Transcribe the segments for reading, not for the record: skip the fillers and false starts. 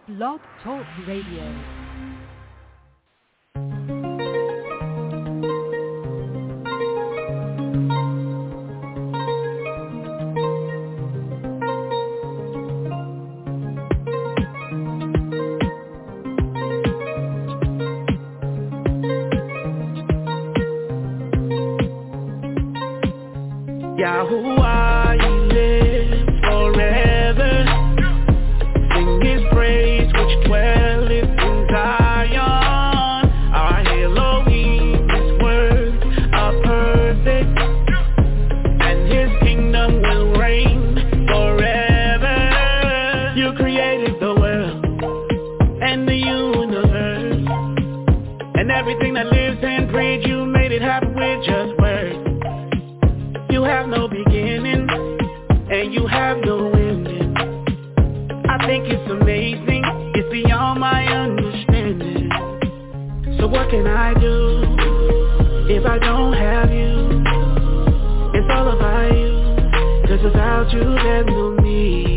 Blog Talk Radio. Yahuwah, you live forever. Sing his praise which dwelleth in Zion. Our Elohim, his words are perfect, and his kingdom will reign forever. You created the world and the universe, and everything that lives and breathes. You made it happen with just words. You have no beginning, and you have no ending. I think it's amazing, it's beyond my understanding. So what can I do if I don't have you? It's all about you, 'cause without you there's no me.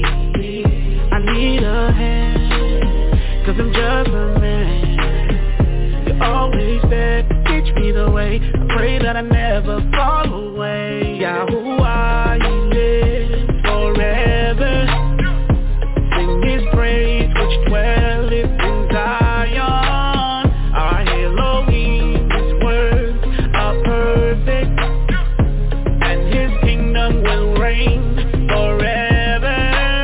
I need a hand, 'cause I'm just a man. You're always there, teach me the way. I pray that I never fall away. Yahuwah, you live forever. Sing his praise which dwelleth in Zion. Our Elohim, his words are perfect, and his kingdom will reign forever.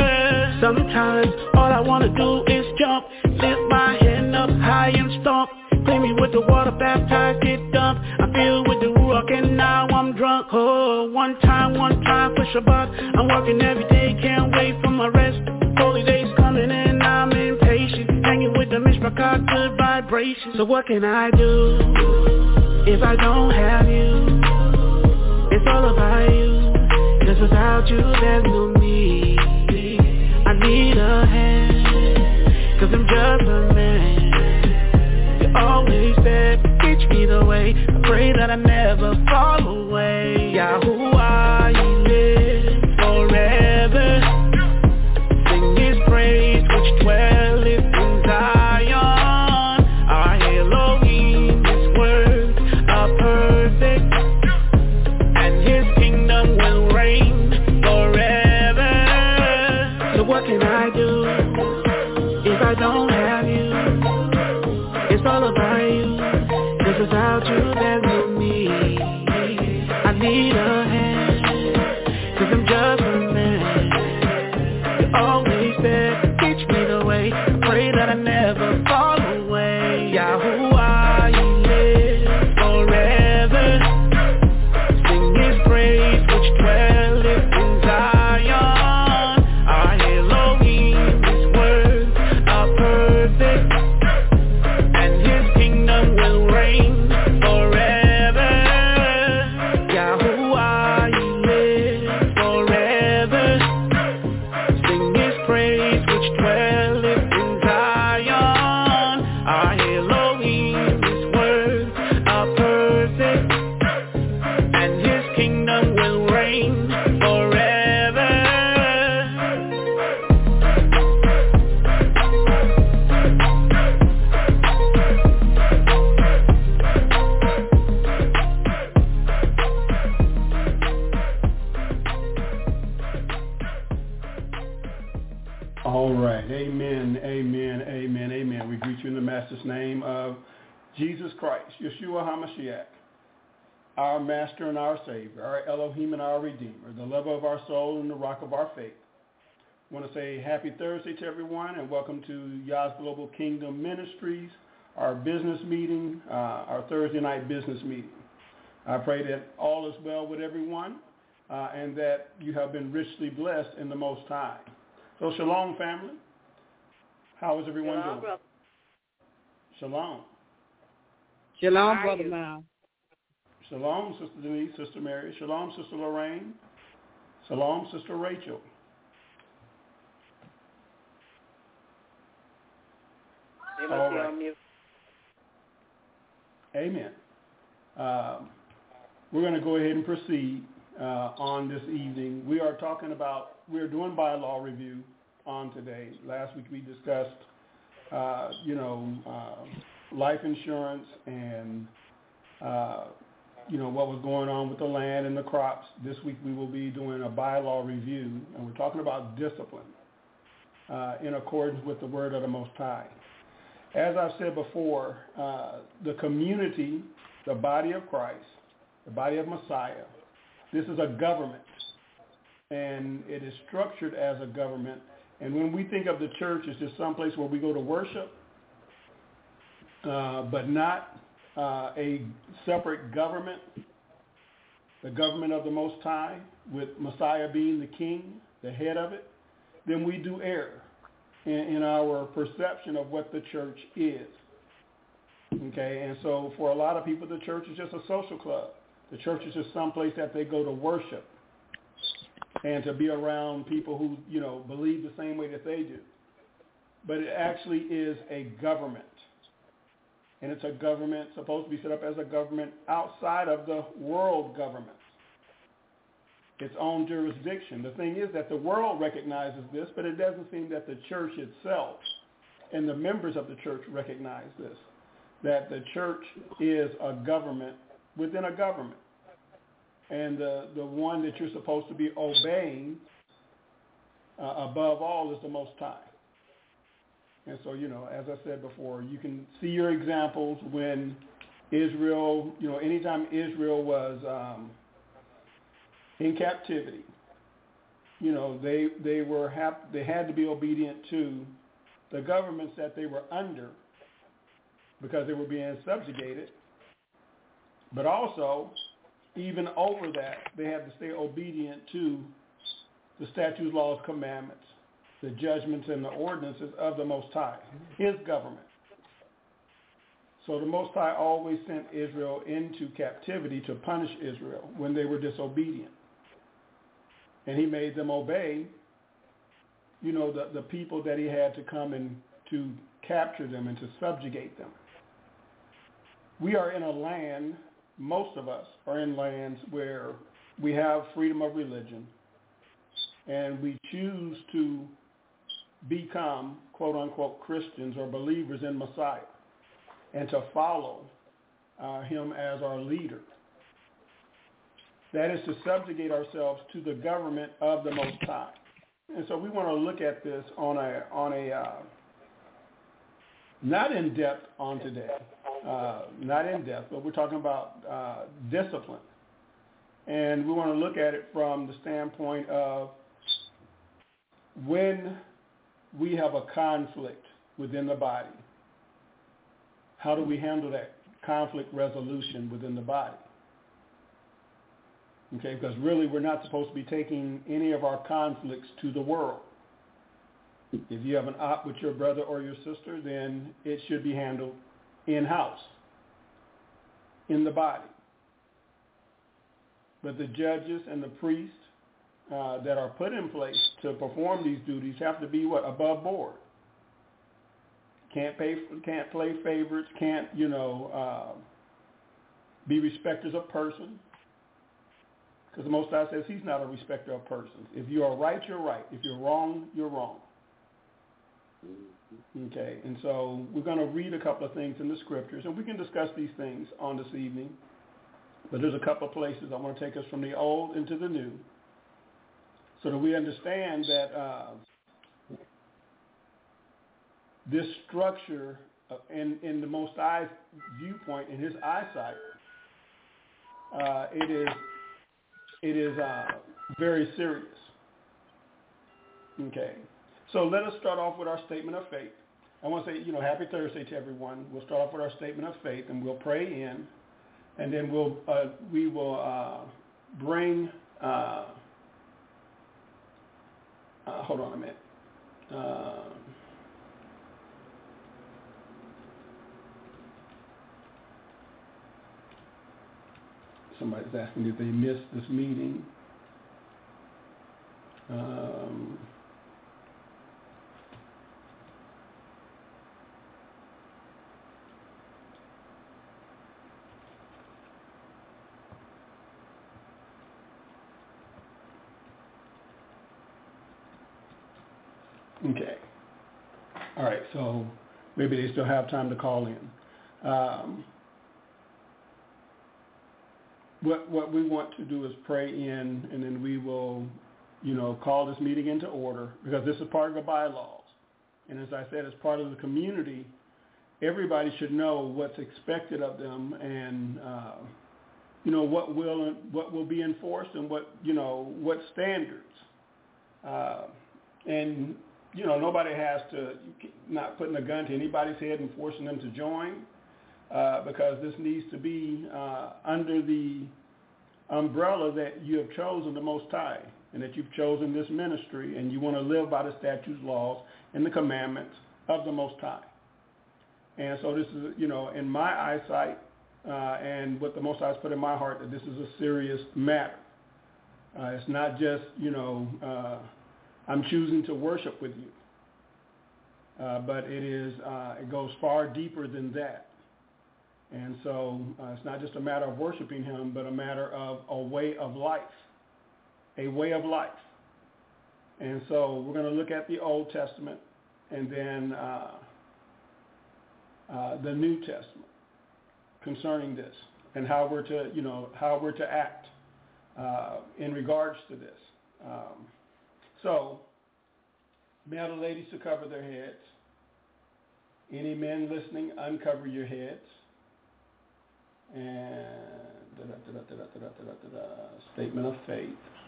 Sometimes all I wanna do is jump, lift my hand up high and stomp. Clean me with the water, baptize, get dumped. I feel with the Ruach and now I'm drunk. Oh, one time for Shabbat. I'm working every day, can't wait for my rest. Holy days coming and I'm impatient. Hanging with the Mishpachah, good vibrations. So what can I do if I don't have you? It's all about you, 'cause without you there's no me. I need a hand, 'cause I'm just a man. Always there, teach me the way. I pray that I never fall away. Yahuwah, you live forever. Sing his praise which dwelleth in Zion. Our Elohim, his words are perfect, and his kingdom will reign forever. So what can I do if I don't have you? It's all about you, 'cause without you there's no me. I need a hand, 'cause I'm just a man. You're always there, teach me the way. I pray that I never fall away. Yahuwah, you live forever. Sing his praise which dwelleth in Zion. Our Elohim, his words are perfect, will reign forever. Yahuwah, you live forever. Sing his praise which dwelleth in Zion. Our Elohim, his words are perfect, and his kingdom will reign forever. All right. Amen, amen, amen, amen. We greet you in the Master's name of Jesus Christ, Yeshua HaMashiach, our Master and our Savior, our Elohim and our Redeemer, the lover of our soul and the rock of our faith. I want to say happy Thursday to everyone and welcome to Yah's Global Kingdom Ministries, our business meeting, our Thursday night business meeting. I pray that all is well with everyone and that you have been richly blessed in the Most High. So shalom, family. How is everyone doing? Brother. Shalom. Shalom, Brother Mal. Shalom, Sister Denise, Sister Mary. Shalom, Sister Lorraine. Shalom, Sister Rachel. All right. Amen. We're going to go ahead and proceed on this evening. We're doing bylaw review on today. Last week we discussed life insurance and, what was going on with the land and the crops. This week we will be doing a bylaw review, and we're talking about discipline in accordance with the word of the Most High. As I've said before, the community, the body of Christ, the body of Messiah, this is a government, and it is structured as a government. And when we think of the church as just someplace where we go to worship, but not a separate government, the government of the Most High, with Messiah being the king, the head of it, then we do err in our perception of what the church is. Okay, and so for a lot of people, the church is just a social club. The church is just someplace that they go to worship and to be around people who, believe the same way that they do. But it actually is a government. And it's a government supposed to be set up as a government outside of the world governments, its own jurisdiction. The thing is that the world recognizes this, but it doesn't seem that the church itself and the members of the church recognize this, that the church is a government within a government. And the one that you're supposed to be obeying above all is the Most High. And so, as I said before, you can see your examples when Israel, anytime Israel was in captivity, they had to be obedient to the governments that they were under because they were being subjugated. But also, even over that, they had to stay obedient to the statutes, laws, commandments, the judgments and the ordinances of the Most High, his government. So the Most High always sent Israel into captivity to punish Israel when they were disobedient. And he made them obey, the people that he had to come and to capture them and to subjugate them. We are in a land, most of us are in lands where we have freedom of religion, and we choose to become, quote unquote, Christians or believers in Messiah and to follow him as our leader. That is to subjugate ourselves to the government of the Most High. And so we want to look at this on a not in depth on today, not in depth, but we're talking about discipline. And we want to look at it from the standpoint of when we have a conflict within the body, how do we handle that conflict resolution within the body? Okay, because really we're not supposed to be taking any of our conflicts to the world. If you have an op with your brother or your sister, then it should be handled in-house, in the body. But the judges and the priests that are put in place to perform these duties have to be above board. Can't play favorites, can't be respecters of person, because the Most High says he's not a respecter of persons. If you are right, you're right. If you're wrong, you're wrong. Okay, and so we're going to read a couple of things in the scriptures, and we can discuss these things on this evening. But there's a couple of places I want to take us from the old into the new, so that we understand that this structure in the Most High's viewpoint, in his eyesight, it is very serious. Okay, so let us start off with our statement of faith. I want to say, happy Thursday to everyone. We'll start off with our statement of faith, and we'll pray in, and then we will bring. Hold on a minute. Somebody's asking if they missed this meeting. Okay. All right, so maybe they still have time to call in. What we want to do is pray in, and then we will, call this meeting into order, because this is part of the bylaws. And as I said, as part of the community, everybody should know what's expected of them, and what will be enforced, and what standards. And nobody has to, not putting a gun to anybody's head and forcing them to join, because this needs to be under the umbrella that you have chosen the Most High, and that you've chosen this ministry, and you want to live by the statutes, laws, and the commandments of the Most High. And so this is, in my eyesight, and what the Most High has put in my heart, that this is a serious matter. It's not just, I'm choosing to worship with you, but it goes far deeper than that. And so it's not just a matter of worshiping him, but a matter of a way of life. A way of life. And so we're going to look at the Old Testament, and then the New Testament concerning this, and how we're to act in regards to this. So, may the ladies to cover their heads. Any men listening, uncover your heads. And statement of faith.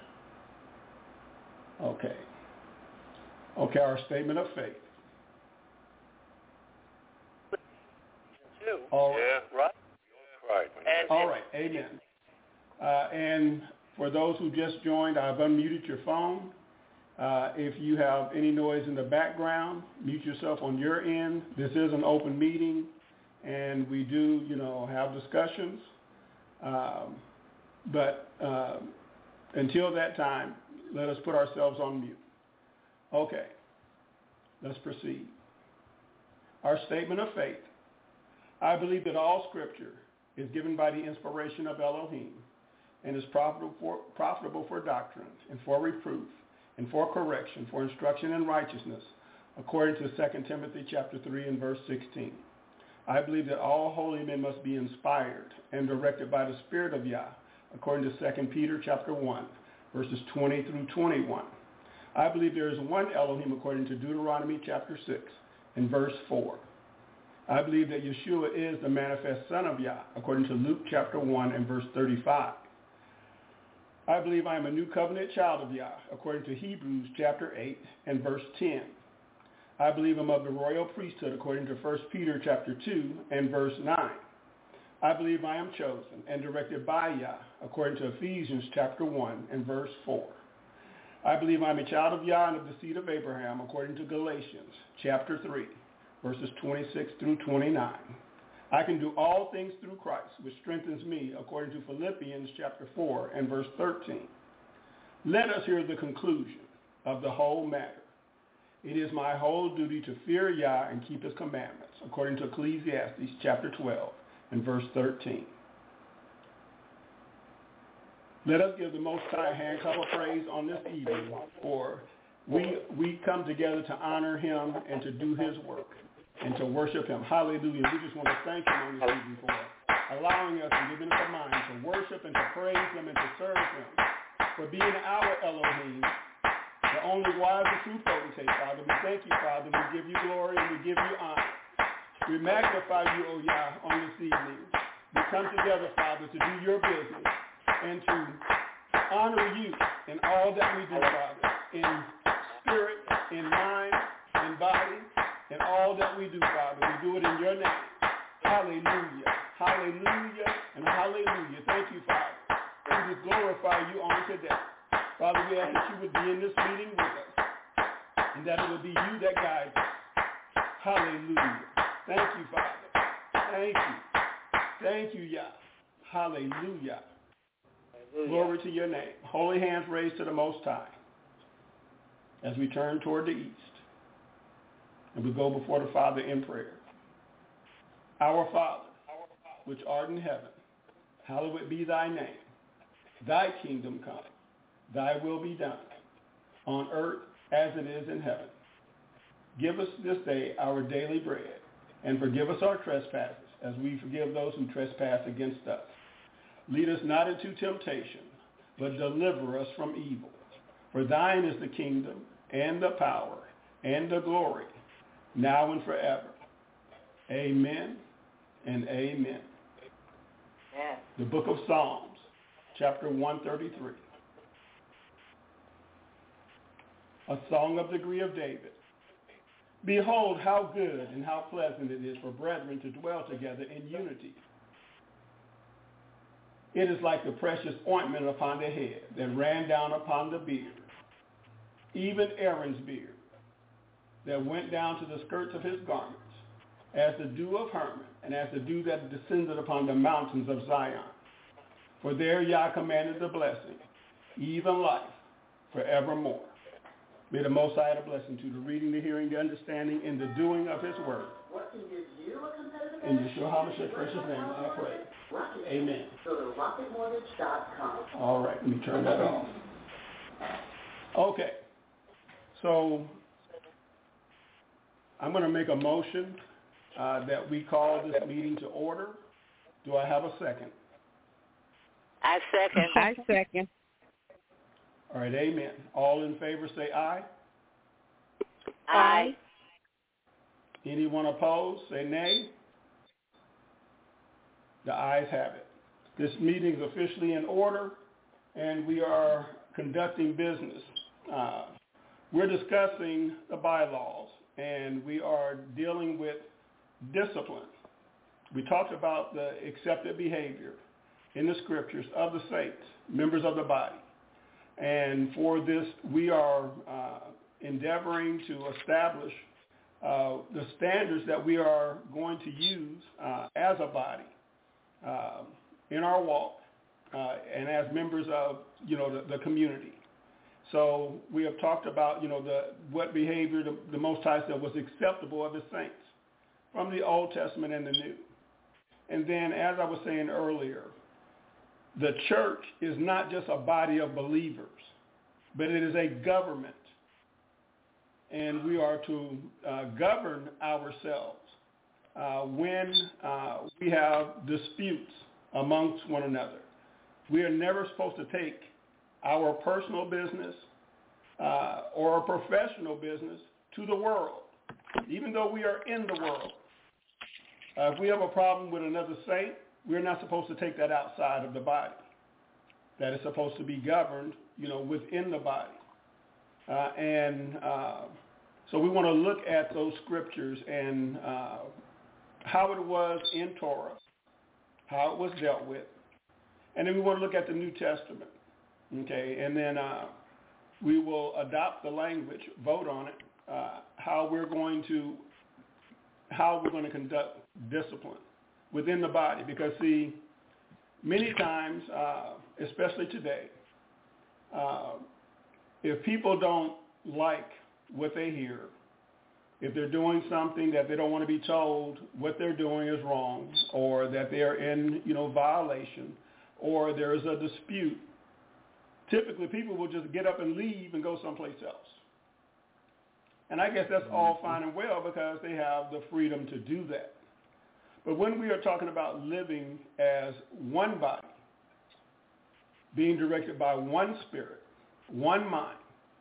Okay, our statement of faith. All right. Yeah, right. All right, amen. And for those who just joined, I've unmuted your phone. If you have any noise in the background, mute yourself on your end. This is an open meeting, and we do, have discussions. But until that time, let us put ourselves on mute. Okay, let's proceed. Our statement of faith. I believe that all Scripture is given by the inspiration of Elohim and is profitable for doctrine and for reproof and for correction, for instruction in righteousness, according to 2 Timothy chapter 3 and verse 16. I believe that all holy men must be inspired and directed by the Spirit of Yah, according to 2 Peter chapter 1, verses 20 through 21. I believe there is one Elohim, according to Deuteronomy chapter 6 and verse 4. I believe that Yeshua is the manifest Son of Yah, according to Luke chapter 1 and verse 35. I believe I am a new covenant child of Yah, according to Hebrews chapter 8 and verse 10. I believe I'm of the royal priesthood, according to 1 Peter chapter 2 and verse 9. I believe I am chosen and directed by Yah, according to Ephesians chapter 1 and verse 4. I believe I'm a child of Yah and of the seed of Abraham, according to Galatians chapter 3, verses 26 through 29. I can do all things through Christ, which strengthens me, according to Philippians chapter 4 and verse 13. Let us hear the conclusion of the whole matter. It is my whole duty to fear Yah and keep his commandments, according to Ecclesiastes chapter 12 and verse 13. Let us give the Most High a hand clap of praise on this evening, for we come together to honor him and to do his work and to worship him. Hallelujah. We just want to thank him on this evening for allowing us and giving us a mind to worship and to praise him and to serve him, for being our Elohim, the only wise and true potentate, Father. We thank you, Father. We give you glory and we give you honor. We magnify you, O Yah, on this evening. We come together, Father, to do your business and to honor you in all that we do, Father, in spirit, in mind, in body, in all that we do, Father. We do it in your name. Hallelujah, hallelujah, and hallelujah. Thank you, Father. We just glorify you on today. Father, we ask that you would be in this meeting with us, and that it would be you that guides us. Hallelujah. Thank you, Father. Thank you. Thank you, Yah. Hallelujah. Glory to your name. Holy hands raised to the Most High as we turn toward the east, and we go before the Father in prayer. Our Father, which art in heaven, hallowed be thy name. Thy kingdom come. Thy will be done, on earth as it is in heaven. Give us this day our daily bread, and forgive us our trespasses, as we forgive those who trespass against us. Lead us not into temptation, but deliver us from evil. For thine is the kingdom, and the power, and the glory, now and forever. Amen and amen. Yes. The book of Psalms, chapter 133. A song of the degree of David. Behold, how good and how pleasant it is for brethren to dwell together in unity. It is like the precious ointment upon the head that ran down upon the beard, even Aaron's beard, that went down to the skirts of his garments, as the dew of Hermon, and as the dew that descended upon the mountains of Zion. For there Yah commanded the blessing, even life, forevermore. May the Most High add a blessing to the reading, the hearing, the understanding, and the doing of his word. In Yeshua HaMashiach's precious name, I pray. Amen. Go to rocketmortgage.com. All right, let me turn that off. Okay, so I'm going to make a motion that we call this meeting to order. Do I have a second? I second. I second. All right, amen. All in favor say aye. Aye. Anyone opposed, say nay. The ayes have it. This meeting is officially in order, and we are conducting business. We're discussing the bylaws, and we are dealing with discipline. We talked about the accepted behavior in the scriptures of the saints, members of the body. And for this, we are endeavoring to establish the standards that we are going to use as a body in our walk and as members of, the community. So we have talked about, what behavior the Most High said was acceptable of his saints from the Old Testament and the New. And then, as I was saying earlier, the church is not just a body of believers, but it is a government. And we are to govern ourselves when we have disputes amongst one another. We are never supposed to take our personal business or professional business to the world, even though we are in the world. If we have a problem with another saint, we're not supposed to take that outside of the body. That is supposed to be governed, within the body. So we want to look at those scriptures and how it was in Torah, how it was dealt with. And then we want to look at the New Testament. Okay, and then we will adopt the language, vote on it, how we're going to conduct discipline within the body. Because, see, many times, especially today, if people don't like what they hear, if they're doing something that they don't want to be told what they're doing is wrong, or that they're in, violation, or there's a dispute, typically people will just get up and leave and go someplace else. And I guess that's all fine and well because they have the freedom to do that. But when we are talking about living as one body, being directed by one spirit, one mind,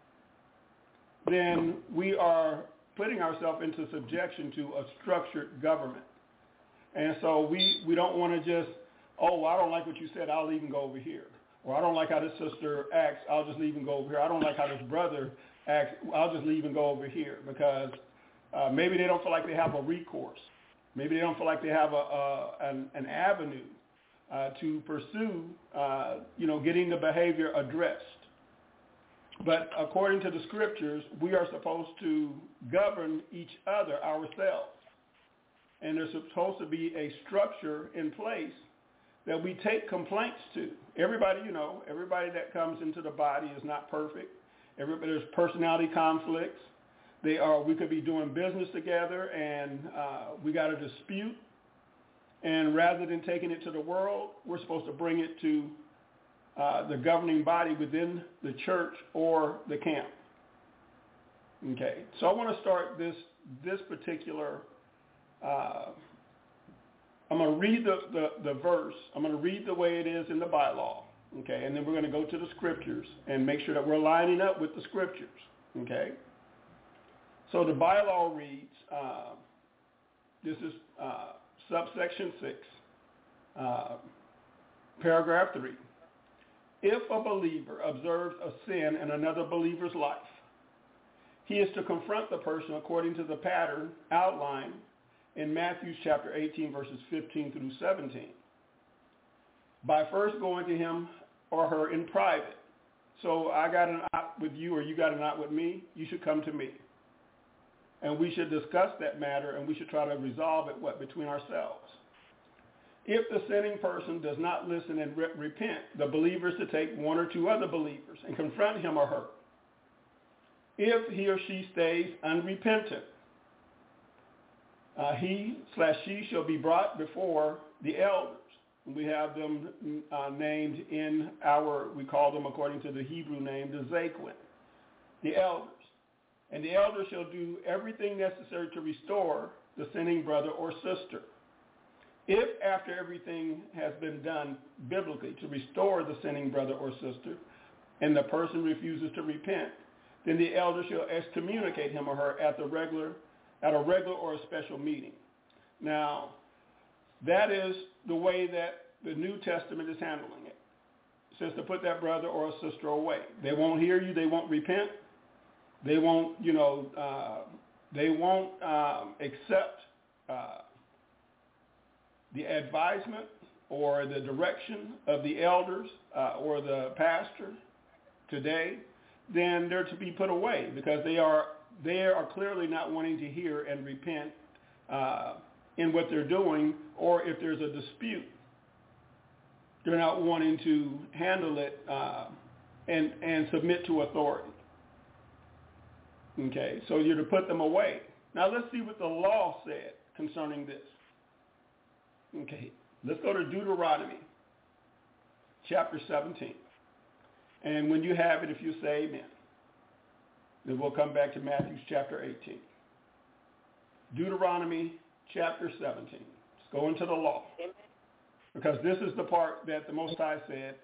then we are putting ourselves into subjection to a structured government. And so we don't want to just, I don't like what you said, I'll leave and go over here. Or I don't like how this sister acts, I'll just leave and go over here. I don't like how this brother acts, I'll just leave and go over here. Because maybe they don't feel like they have a recourse. Maybe they don't feel like they have an avenue to pursue, getting the behavior addressed. But according to the scriptures, we are supposed to govern each other ourselves. And there's supposed to be a structure in place that we take complaints to. Everybody that comes into the body is not perfect. There's personality conflicts. We could be doing business together and we got a dispute. And rather than taking it to the world, we're supposed to bring it to the governing body within the church or the camp. Okay, so I want to start this particular I'm going to read the verse. I'm going to read the way it is in the bylaw, okay? And then we're going to go to the scriptures and make sure that we're lining up with the scriptures, okay? So the bylaw reads, this is subsection 6, paragraph 3. If a believer observes a sin in another believer's life, he is to confront the person according to the pattern outlined in Matthew chapter 18, verses 15 through 17, by first going to him or her in private. So I got an out with you or you got an out with me, you should come to me. And we should discuss that matter and we should try to resolve it between ourselves. If the sinning person does not listen and repent, the believer is to take one or two other believers and confront him or her. If he or she stays unrepentant, he/she shall be brought before the elders. We have them named in we call them according to the Hebrew name, the Zaquin, the elders. And the elders shall do everything necessary to restore the sinning brother or sister. If after everything has been done biblically to restore the sinning brother or sister, and the person refuses to repent, then the elder shall excommunicate him or her at a regular or a special meeting. Now, that is the way that the New Testament is handling it. It says to put that brother or a sister away. They won't hear you. They won't repent. They won't, accept the advisement or the direction of the elders or the pastor today. Then they're to be put away because they are clearly not wanting to hear and repent in what they're doing, or if there's a dispute, they're not wanting to handle it and submit to authority. Okay, so you're to put them away. Now let's see what the law said concerning this. Okay, let's go to Deuteronomy chapter 17. And when you have it, if you say amen, then we'll come back to Matthew chapter 18. Deuteronomy chapter 17. Let's go into the law. Amen. Because this is the part that the Most High said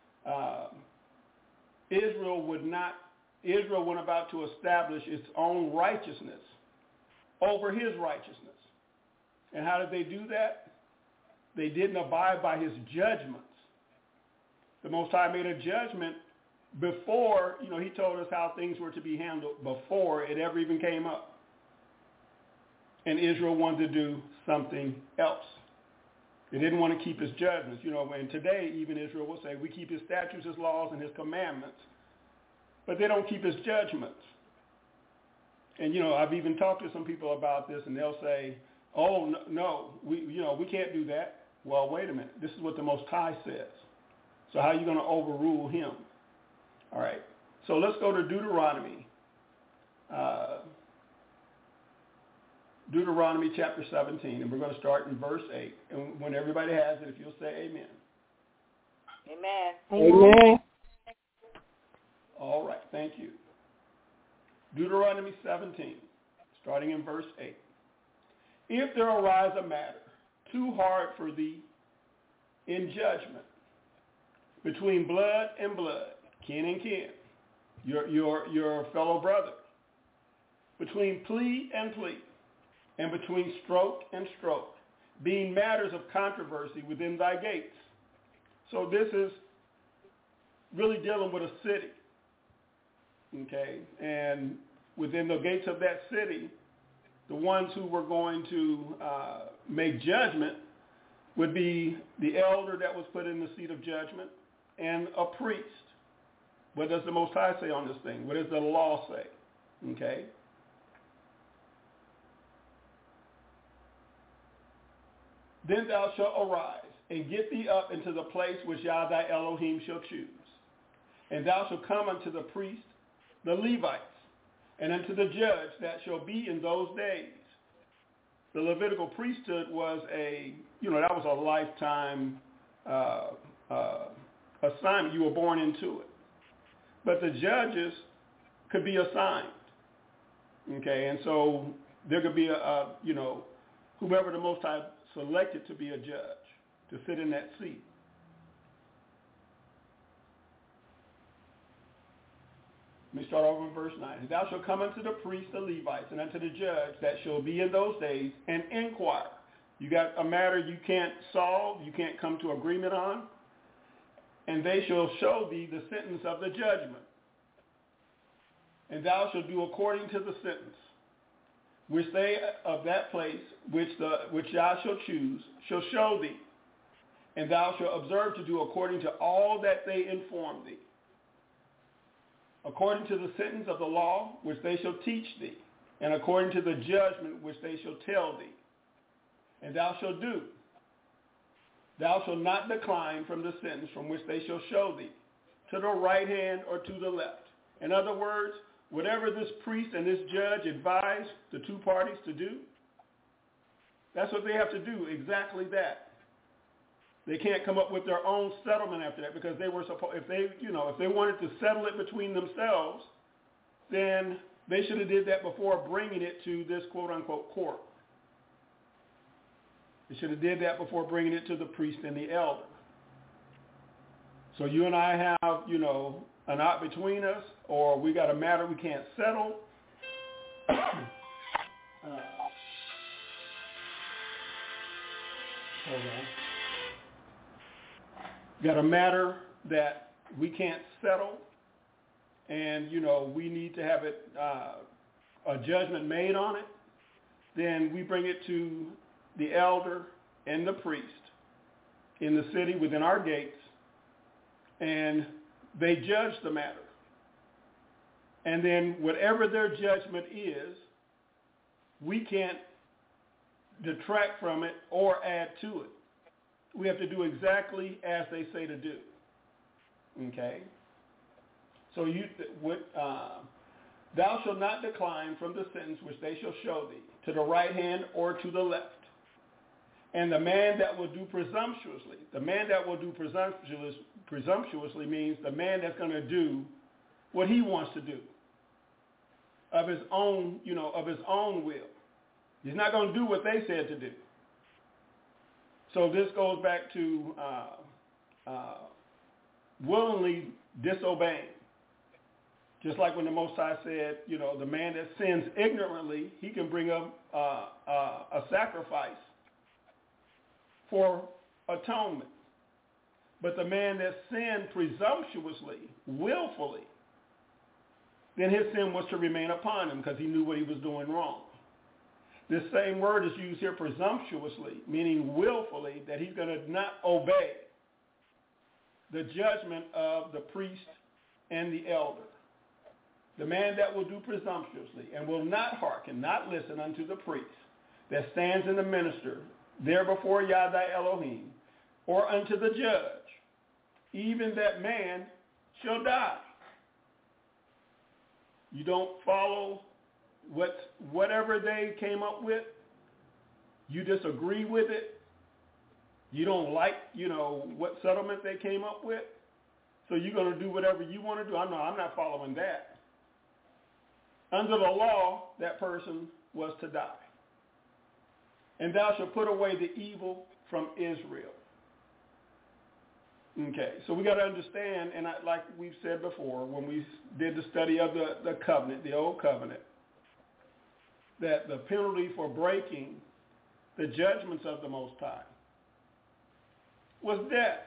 Israel went about to establish its own righteousness over his righteousness. And how did they do that? They didn't abide by his judgments. The Most High made a judgment before, he told us how things were to be handled before it ever even came up. And Israel wanted to do something else. They didn't want to keep his judgments. And today even Israel will say, we keep his statutes, his laws, and his commandments. But they don't keep his judgments. And, I've even talked to some people about this, and they'll say, oh, no, we can't do that. Well, wait a minute. This is what the Most High says. So how are you going to overrule him? All right. So let's go to Deuteronomy. Deuteronomy chapter 17, and we're going to start in verse 8. And when everybody has it, if you'll say amen. Amen. Amen. All right. Thank you. Deuteronomy 17, starting in verse 8. If there arise a matter too hard for thee in judgment between blood and blood, kin and kin, your fellow brother, between plea and plea, and between stroke and stroke, being matters of controversy within thy gates. So this is really dealing with a city, okay? And within the gates of that city, the ones who were going to make judgment would be the elder that was put in the seat of judgment and a priest. What does the Most High say on this thing? What does the law say? Okay? Then thou shalt arise and get thee up into the place which Yah thy Elohim shall choose. And thou shalt come unto the priest, the Levites, and unto the judge that shall be in those days. The Levitical priesthood was that was a lifetime assignment. You were born into it. But the judges could be assigned. Okay, and so there could be whoever the Most High selected to be a judge, to sit in that seat. Let me start over in verse 9. And thou shalt come unto the priests, the Levites, and unto the judge that shall be in those days, and inquire. You got a matter you can't solve, you can't come to agreement on, and they shall show thee the sentence of the judgment. And thou shalt do according to the sentence, which they of that place, which thou shalt choose, shall show thee. And thou shalt observe to do according to all that they inform thee, according to the sentence of the law which they shall teach thee, and according to the judgment which they shall tell thee. And thou shalt do. Thou shalt not decline from the sentence from which they shall show thee, to the right hand or to the left. In other words, whatever this priest and this judge advise the two parties to do, that's what they have to do, exactly that. They can't come up with their own settlement after that, because they were supposed, if they wanted to settle it between themselves, then they should have did that before bringing it to this quote unquote court. They should have did that before bringing it to the priest and the elder. So you and I have, an ought between us, or we got a matter we can't settle. Hold on. Got a matter that we can't settle, and, we need to have it, a judgment made on it. Then we bring it to the elder and the priest in the city within our gates, and they judge the matter. And then whatever their judgment is, we can't detract from it or add to it. We have to do exactly as they say to do. Okay? So thou shalt not decline from the sentence which they shall show thee, to the right hand or to the left. And the man that will do presumptuously means the man that's going to do what he wants to do of his own, of his own will. He's not going to do what they said to do. So this goes back to willingly disobeying. Just like when the Most High said, the man that sins ignorantly, he can bring up a sacrifice for atonement. But the man that sinned presumptuously, willfully, then his sin was to remain upon him because he knew what he was doing wrong. This same word is used here, presumptuously, meaning willfully, that he's going to not obey the judgment of the priest and the elder. The man that will do presumptuously and will not hearken, not listen unto the priest that stands in the minister there before Yah thy Elohim, or unto the judge, even that man shall die. You don't follow whatever they came up with. You disagree with it. You don't like, what settlement they came up with. So you're going to do whatever you want to do. I'm not following that. Under the law, that person was to die. And thou shalt put away the evil from Israel. Okay, so we got to understand, and like we've said before, when we did the study of the covenant, the old covenant, that the penalty for breaking the judgments of the Most High was death.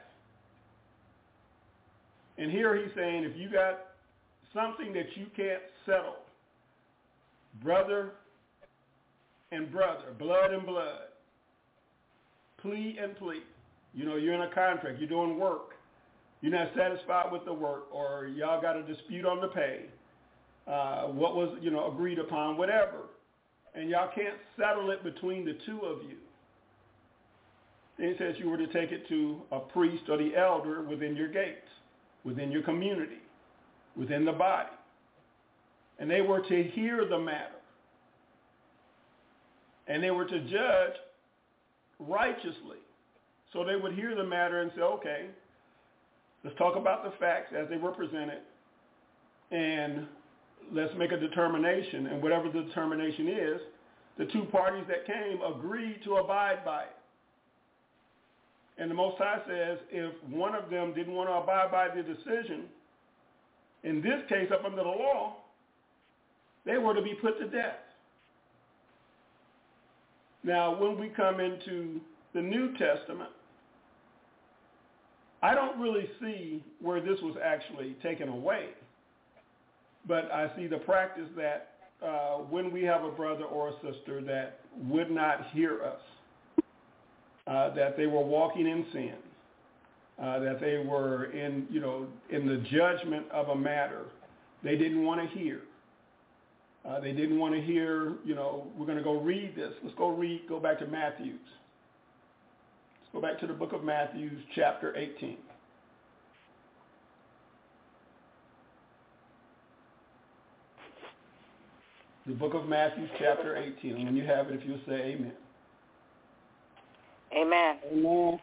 And here he's saying, if you got something that you can't settle, brother and brother, blood and blood, plea and plea. You're in a contract, you're doing work, you're not satisfied with the work, or y'all got a dispute on the pay, what was, agreed upon, whatever, and y'all can't settle it between the two of you. Then it says you were to take it to a priest or the elder within your gates, within your community, within the body. And they were to hear the matter. And they were to judge righteously. So they would hear the matter and say, okay, let's talk about the facts as they were presented, and let's make a determination. And whatever the determination is, the two parties that came agreed to abide by it. And the Most High says if one of them didn't want to abide by the decision, in this case, up under the law, they were to be put to death. Now, when we come into the New Testament, I don't really see where this was actually taken away. But I see the practice that when we have a brother or a sister that would not hear us, that they were walking in sin, that they were in the judgment of a matter they didn't want to hear. They didn't want to hear, we're going to go read this. Let's go back to Matthew. Let's go back to the book of Matthew, chapter 18. The book of Matthew, chapter 18. And when you have it, if you'll say amen. Amen. Amen.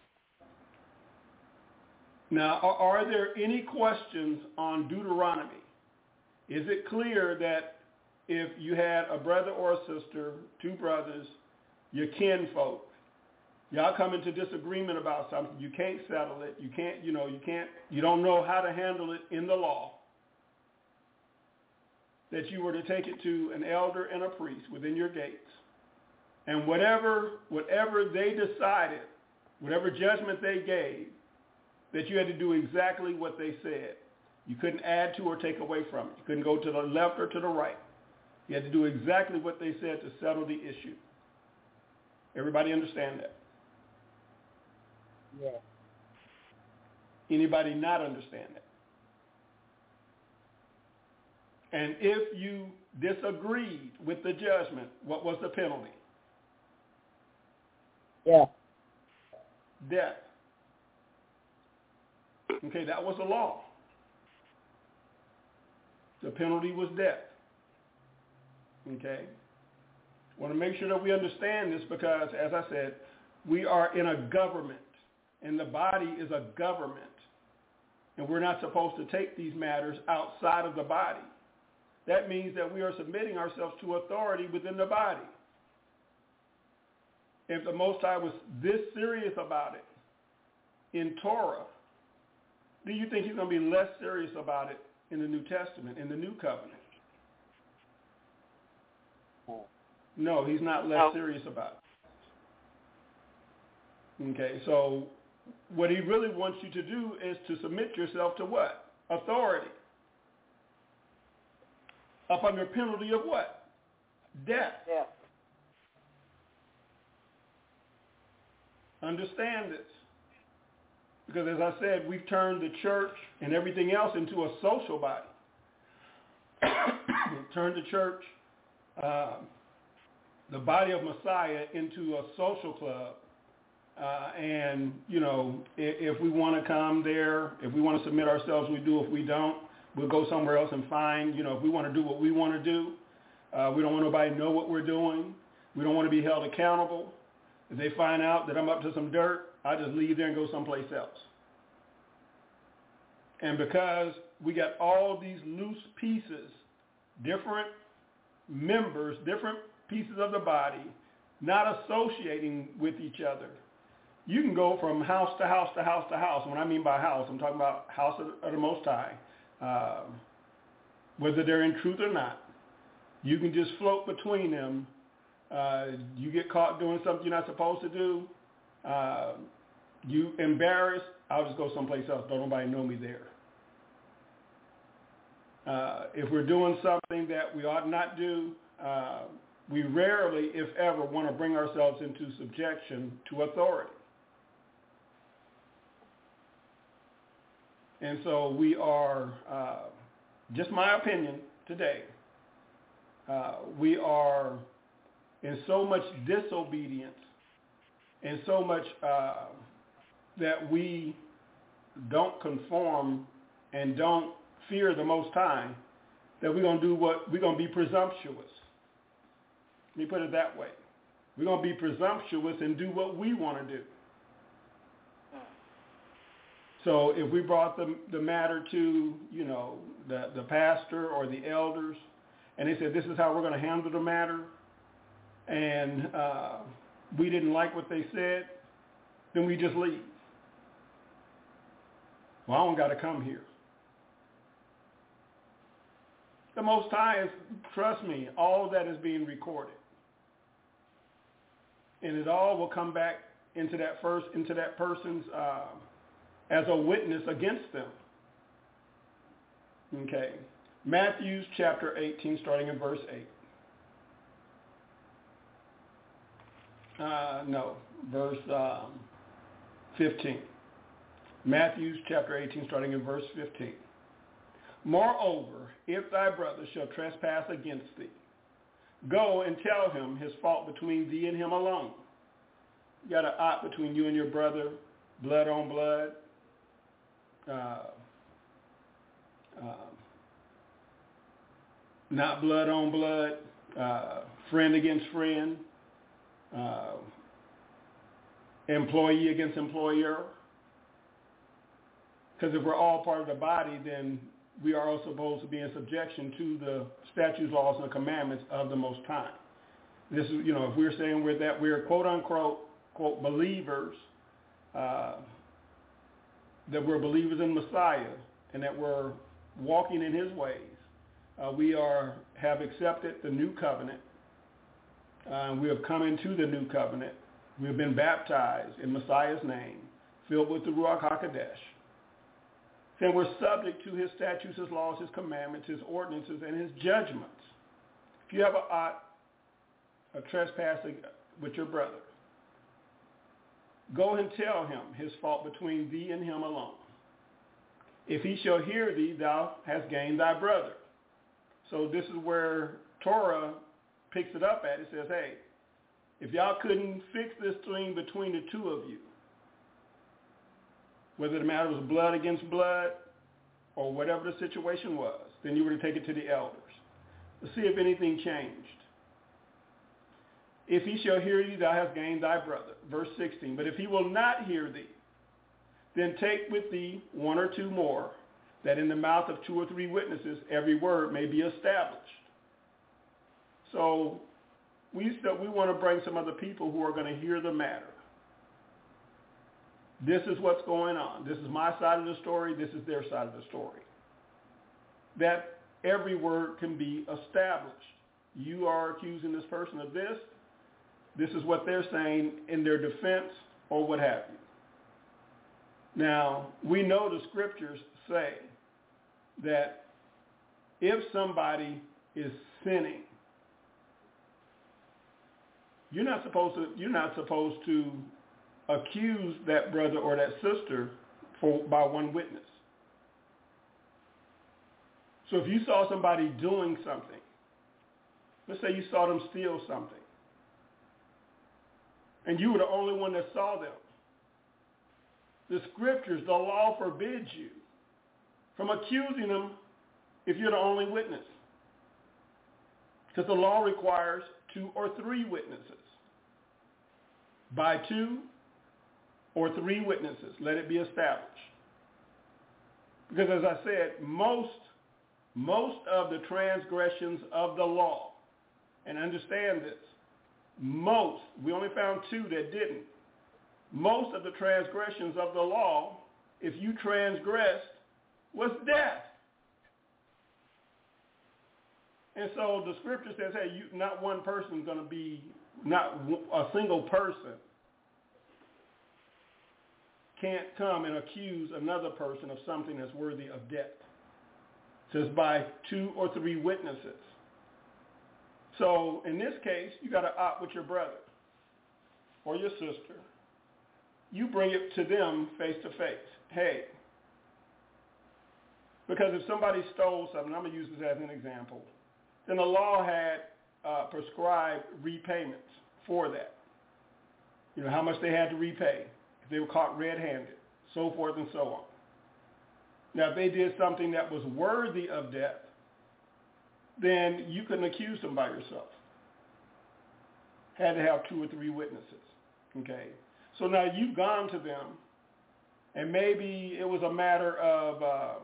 Now, are there any questions on Deuteronomy? Is it clear that if you had a brother or a sister, two brothers, your kinfolk, y'all come into disagreement about something, you can't settle it, you don't know how to handle it in the law, that you were to take it to an elder and a priest within your gates, and whatever they decided, whatever judgment they gave, that you had to do exactly what they said. You couldn't add to or take away from it. You couldn't go to the left or to the right. You had to do exactly what they said to settle the issue. Everybody understand that? Yeah. Anybody not understand that? And if you disagreed with the judgment, what was the penalty? Yeah. Death. Okay, that was the law. The penalty was death. Okay? I want to make sure that we understand this because, as I said, we are in a government, and the body is a government. And we're not supposed to take these matters outside of the body. That means that we are submitting ourselves to authority within the body. If the Most High was this serious about it in Torah, do you think he's going to be less serious about it in the New Testament, in the New Covenant? No, he's not less serious about it. Okay, so what he really wants you to do is to submit yourself to what? Authority. Up under penalty of what? Death. Yeah. Understand this. Because as I said, we've turned the church and everything else into a social body. Turned the church, the body of Messiah, into a social club. And, if we want to come there, if we want to submit ourselves, we do. If we don't, we'll go somewhere else and find, if we want to do what we want to do. We don't want nobody to know what we're doing. We don't want to be held accountable. If they find out that I'm up to some dirt, I just leave there and go someplace else. And because we got all these loose pieces, different members, different pieces of the body, not associating with each other, you can go from house to house to house to house. When I mean by house, I'm talking about house of the Most High, whether they're in truth or not. You can just float between them. You get caught doing something you're not supposed to do. You embarrassed, I'll just go someplace else. Don't nobody know me there. If we're doing something that we ought not do, we rarely, if ever, want to bring ourselves into subjection to authority. And so we are, just my opinion today, we are in so much disobedience and so much that we don't conform and don't fear the Most High, that we're going to be presumptuous. Let me put it that way. We're going to be presumptuous and do what we want to do. So if we brought the matter to, the pastor or the elders, and they said, this is how we're going to handle the matter, and we didn't like what they said, then we just leave. Well, I don't got to come here. The Most High is, trust me, all of that is being recorded. And it all will come back into that person's as a witness against them. Okay. Matthew chapter 18, starting in verse 8. Verse 15. Matthew chapter 18, starting in verse 15. Moreover, if thy brother shall trespass against thee, go and tell him his fault between thee and him alone. You got an ought between you and your brother, blood on blood, not blood on blood, friend against friend, employee against employer. Because if we're all part of the body, then we are all supposed to be in subjection to the statutes, laws, and the commandments of the Most High. This is, if we're saying we're quote unquote believers, that we're believers in Messiah, and that we're walking in His ways, we have accepted the new covenant. We have come into the new covenant. We have been baptized in Messiah's name, filled with the Ruach HaKodesh. And we're subject to His statutes, His laws, His commandments, His ordinances, and His judgments. If you have a trespass with your brother, go and tell him his fault between thee and him alone. If he shall hear thee, thou hast gained thy brother. So this is where Torah picks it up at. It says, hey, if y'all couldn't fix this thing between the two of you, whether the matter was blood against blood or whatever the situation was, then you were to take it to the elders to see if anything changed. If he shall hear thee, thou hast gained thy brother. Verse 16, but if he will not hear thee, then take with thee one or two more, that in the mouth of 2 or 3 witnesses every word may be established. So we want to bring some other people who are going to hear the matter. This is what's going on. This is my side of the story. This is their side of the story. That every word can be established. You are accusing this person of this. This is what they're saying in their defense or what have you. Now, we know the scriptures say that if somebody is sinning, you're not supposed to accuse that brother or that sister by one witness. So if you saw somebody doing something, let's say you saw them steal something, and you were the only one that saw them, the scriptures, the law forbids you from accusing them if you're the only witness. Because the law requires 2 or 3 witnesses. By 2 or 3 witnesses, let it be established. Because as I said, most of the transgressions of the law, and understand this, we only found 2 that didn't. Most of the transgressions of the law, if you transgressed, was death. And so the scripture says, hey, not one person is going to be, not a single person can't come and accuse another person of something that's worthy of death. It says by 2 or 3 witnesses. So in this case, you got to opt with your brother or your sister. You bring it to them face to face. Hey, because if somebody stole something, I'm going to use this as an example, then the law had prescribed repayments for that. You know, how much they had to repay if they were caught red-handed, so forth and so on. Now, if they did something that was worthy of death, then you couldn't accuse them by yourself. Had to have 2 or 3 witnesses, okay? So now you've gone to them, and maybe it was a matter of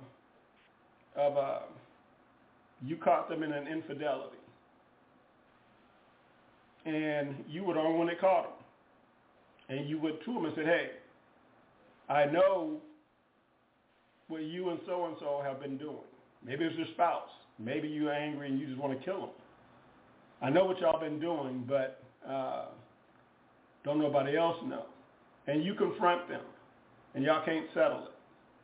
you caught them in an infidelity. and you were the only one that caught them. And you went to them and said, hey, I know what you and so have been doing. Maybe it's your spouse. Maybe you're angry and you just want to kill them. I know what y'all been doing, but don't nobody else know. And you confront them, and y'all can't settle it.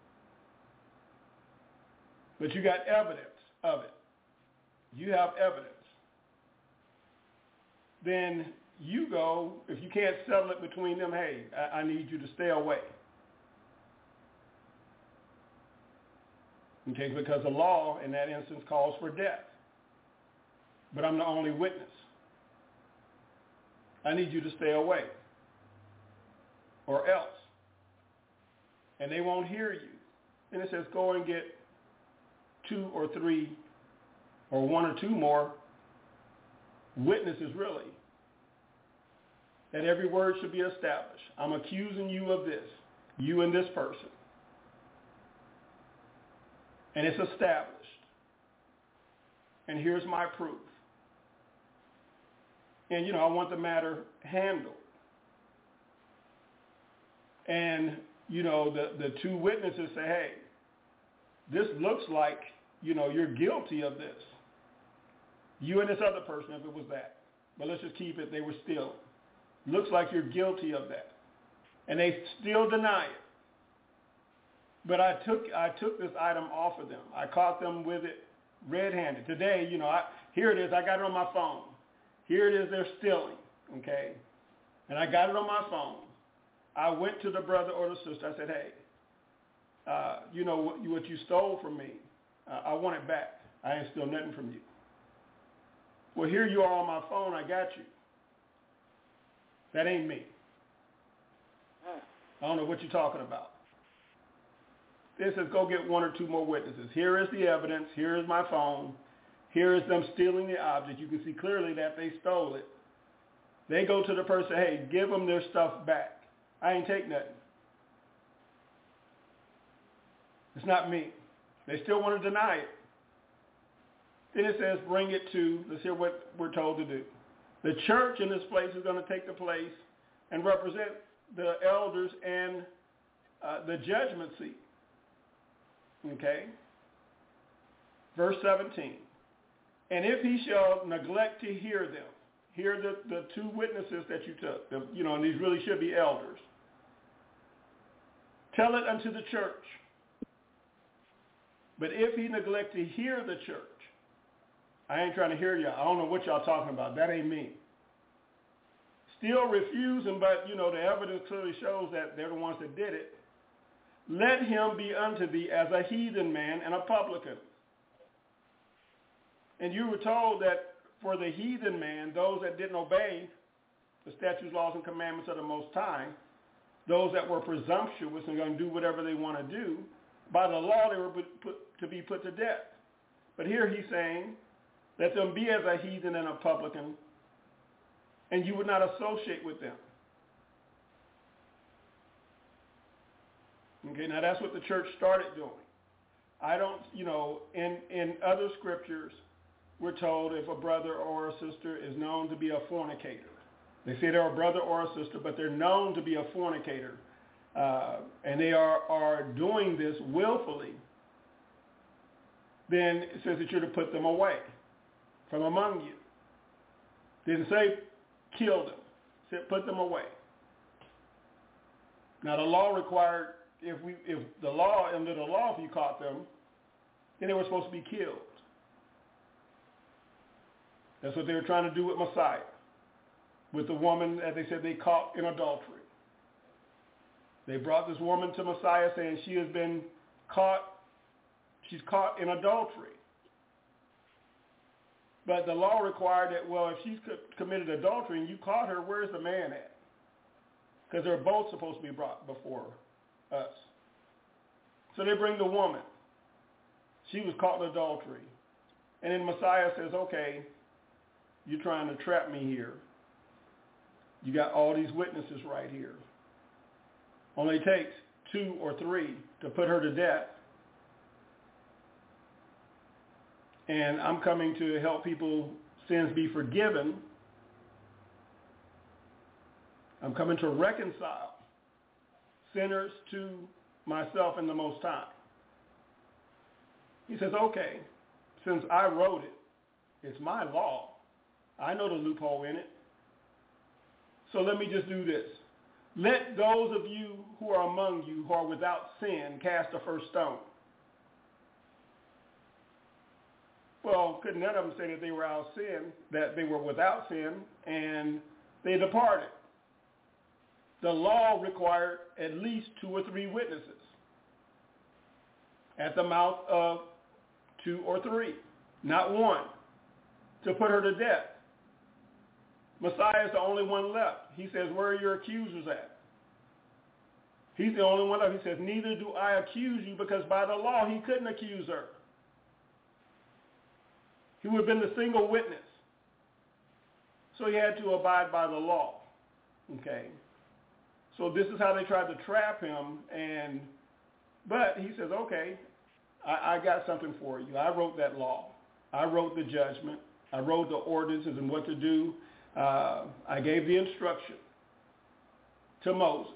But you got evidence of it. You have evidence. Then you go, if you can't settle it between them, hey, I need you to stay away. Okay, because the law in that instance calls for death. But I'm the only witness. I need you to stay away. Or else. And they won't hear you. And it says go and get 2 or 3 or 1 or 2 more witnesses, really. That every word should be established. I'm accusing you of this. You and this person. And it's established. And here's my proof. And, I want the matter handled. And, the 2 witnesses say, hey, this looks like, you're guilty of this. You and this other person, if it was that. But let's just keep it, they were stealing. Looks like you're guilty of that. And they still deny it. But I took this item off of them. I caught them with it red-handed. Today, here it is. I got it on my phone. Here it is. They're stealing, okay? And I got it on my phone. I went to the brother or the sister. I said, hey, what you stole from me, I want it back. I ain't steal nothing from you. Well, here you are on my phone. I got you. That ain't me. I don't know what you're talking about. It says go get 1 or 2 more witnesses. Here is the evidence. Here is my phone. Here is them stealing the object. You can see clearly that they stole it. They go to the person, hey, give them their stuff back. I ain't take nothing. It's not me. They still want to deny it. Then it says bring it to, let's hear what we're told to do. The church in this place is going to take the place and represent the elders and the judgment seat. Okay? Verse 17. And if he shall neglect to hear them, hear the 2 witnesses that you took, and these really should be elders. Tell it unto the church. But if he neglect to hear the church, I ain't trying to hear y'all. I don't know what y'all talking about. That ain't me. Still refusing, but, the evidence clearly shows that they're the ones that did it. Let him be unto thee as a heathen man and a publican. And you were told that for the heathen man, those that didn't obey the statutes, laws, and commandments of the Most High, those that were presumptuous and going to do whatever they want to do, by the law they were to be put to death. But here he's saying, let them be as a heathen and a publican, and you would not associate with them. Okay, now that's what the church started doing. I don't, in other scriptures, we're told if a brother or a sister is known to be a fornicator. They say they're a brother or a sister, but they're known to be a fornicator. And they are doing this willfully. Then it says that you're to put them away from among you. Didn't say kill them. It said put them away. Now the law required, if the law, under the law, if you caught them, then they were supposed to be killed. That's what they were trying to do with Messiah, with the woman, as they said, they caught in adultery. They brought this woman to Messiah saying she has been caught, she's caught in adultery. But the law required that, well, if she's committed adultery and you caught her, where's the man at? Because they're both supposed to be brought before us. So they bring the woman. She was caught in adultery. And then Messiah says, okay, you're trying to trap me here. You got all these witnesses right here. Only takes 2 or 3 to put her to death. And I'm coming to help people's sins be forgiven I'm coming to reconcile sinners to myself and the Most High. He says, okay, since I wrote it, it's my law. I know the loophole in it. So let me just do this. Let those of you who are among you who are without sin cast the first stone. Well, couldn't none of them say that they were out of sin, that they were without sin, and they departed. The law required at least 2 or 3 witnesses at the mouth of 2 or 3, not 1, to put her to death. Messiah is the only one left. He says, where are your accusers at? He's the only one left. He says, neither do I accuse you, because by the law he couldn't accuse her. He would have been the single witness. So he had to abide by the law. Okay. So this is how they tried to trap him. But he says, okay, I got something for you. I wrote that law. I wrote the judgment. I wrote the ordinances and what to do. I gave the instruction to Moses.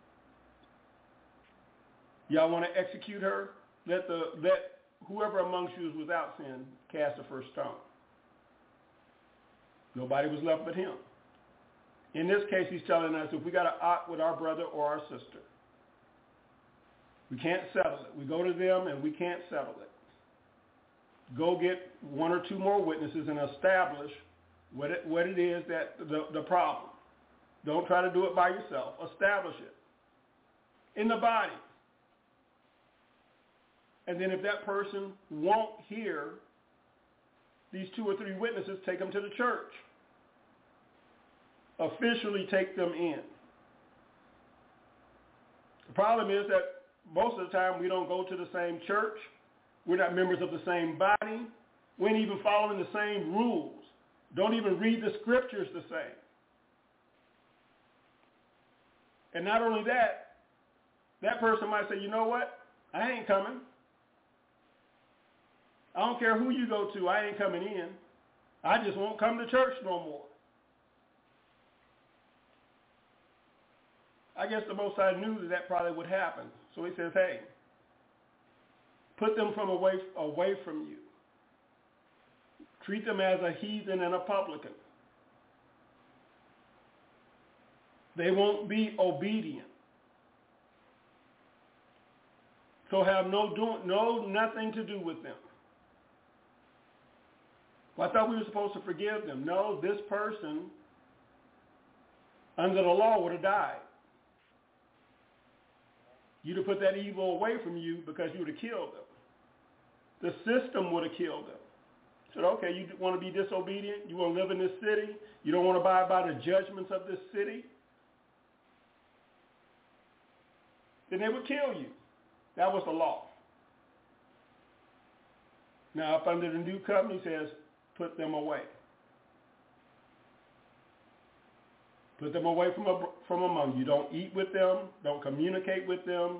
Y'all want to execute her? Let whoever amongst you is without sin cast the first stone. Nobody was left but him. In this case, he's telling us if we got an ought with our brother or our sister, we can't settle it. We go to them and we can't settle it. Go get 1 or 2 more witnesses and establish what it is that the problem. Don't try to do it by yourself. Establish it in the body. And then if that person won't hear these 2 or 3 witnesses, take them to the church. Officially take them in. The problem is that most of the time we don't go to the same church. We're not members of the same body. We ain't even following the same rules. Don't even read the scriptures the same. And not only that, that person might say, you know what? I ain't coming. I don't care who you go to. I ain't coming in. I just won't come to church no more. I guess the Most High knew that probably would happen. So he says, hey, put them from away from you. Treat them as a heathen and a publican. They won't be obedient. So have nothing to do with them. Well, I thought we were supposed to forgive them. No, this person under the law would have died. You'd have put that evil away from you because you would have killed them. The system would have killed them. Said, okay, you want to be disobedient? You want to live in this city? You don't want to abide by the judgments of this city? Then they would kill you. That was the law. Now, up under the new covenant, he says, put them away. Put them away from among you. Don't eat with them. Don't communicate with them.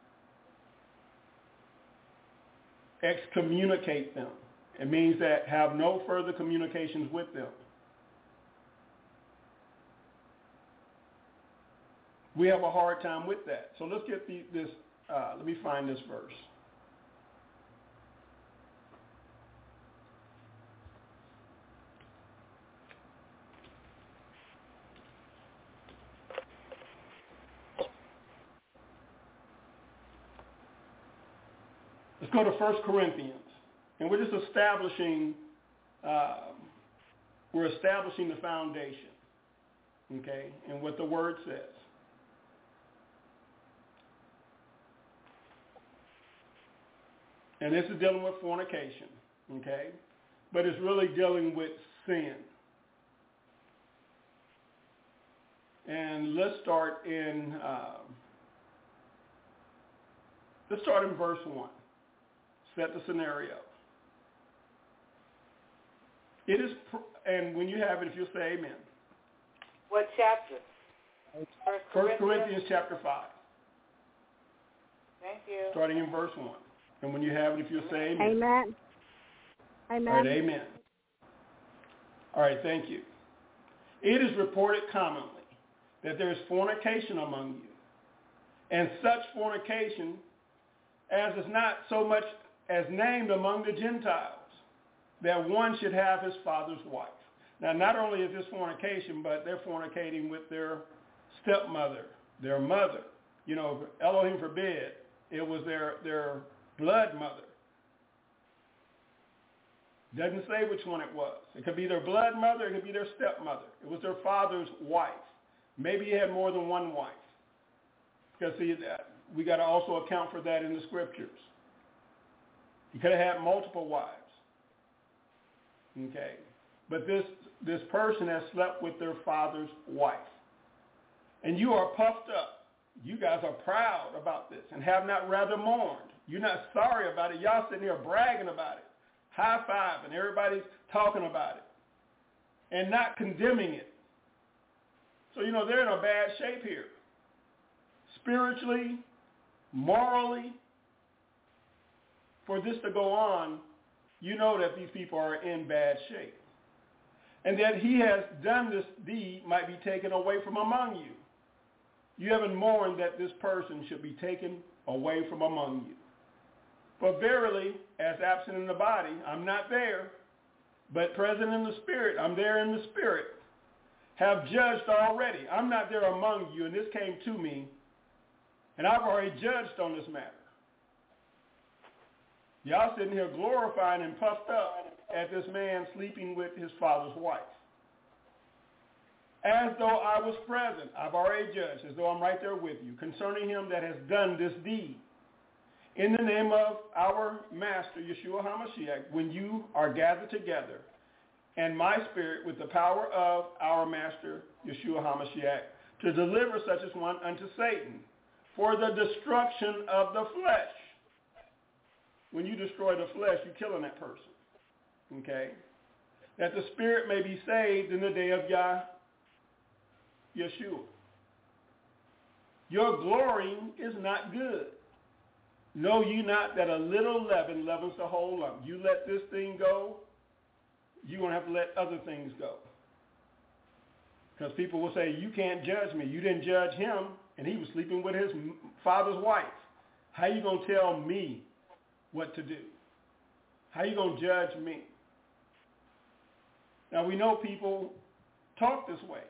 Excommunicate them. It means that have no further communications with them. We have a hard time with that. So let's get this. Let me find this verse. Let's go to 1 Corinthians. And we're just establishing the foundation, okay, and what the word says. And this is dealing with fornication, okay, but it's really dealing with sin. And let's start in verse 1. Set the scenario. It is, and when you have it, if you'll say amen. What chapter? 1 Corinthians chapter 5. Thank you. Starting in verse 1. And when you have it, if you'll say amen. Amen. Amen. All right, amen. All right, thank you. It is reported commonly that there is fornication among you, and such fornication as is not so much as named among the Gentiles, that one should have his father's wife. Now, not only is this fornication, but they're fornicating with their stepmother, their mother. You know, Elohim forbid, it was their blood mother. Doesn't say which one it was. It could be their blood mother, it could be their stepmother. It was their father's wife. Maybe he had more than one wife. Because, see, we got to also account for that in the scriptures. He could have had multiple wives. Okay. But this person has slept with their father's wife. And you are puffed up. You guys are proud about this and have not rather mourned. You're not sorry about it. Y'all sitting here bragging about it. High five, and everybody's talking about it. And not condemning it. So, you know, they're in a bad shape here. Spiritually, morally, for this to go on, you know that these people are in bad shape. And that he has done this deed might be taken away from among you. You haven't mourned that this person should be taken away from among you. For verily, as absent in the body, I'm not there, but present in the spirit, I'm there in the spirit, have judged already. I'm not there among you, and this came to me, and I've already judged on this matter. Y'all sitting here glorifying and puffed up at this man sleeping with his father's wife. As though I was present, I've already judged, as though I'm right there with you, concerning him that has done this deed. In the name of our Master, Yeshua HaMashiach, when you are gathered together, and my spirit with the power of our Master, Yeshua HaMashiach, to deliver such as one unto Satan, for the destruction of the flesh. When you destroy the flesh, you're killing that person. Okay? That the spirit may be saved in the day of Yeshua. Your glorying is not good. Know ye not that a little leaven leavens the whole lump? You let this thing go, you're going to have to let other things go. Because people will say, you can't judge me. You didn't judge him, and he was sleeping with his father's wife. How you going to tell me what to do? How you going to judge me? Now, we know people talk this way.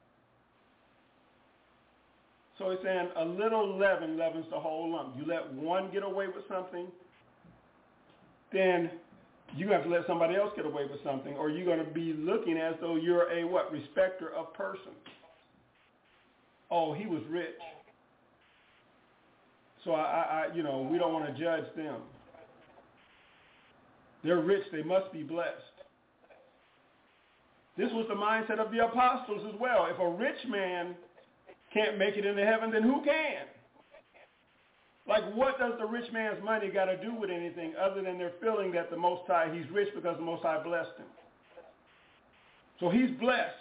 So it's saying a little leaven leavens the whole lump. You let one get away with something, then you have to let somebody else get away with something, or you're going to be looking as though you're a what? Respecter of persons. Oh, he was rich. So we don't want to judge them. They're rich. They must be blessed. This was the mindset of the apostles as well. If a rich man can't make it into heaven, then who can? Like, what does the rich man's money got to do with anything other than they're feeling that the Most High, he's rich because the Most High blessed him. So he's blessed.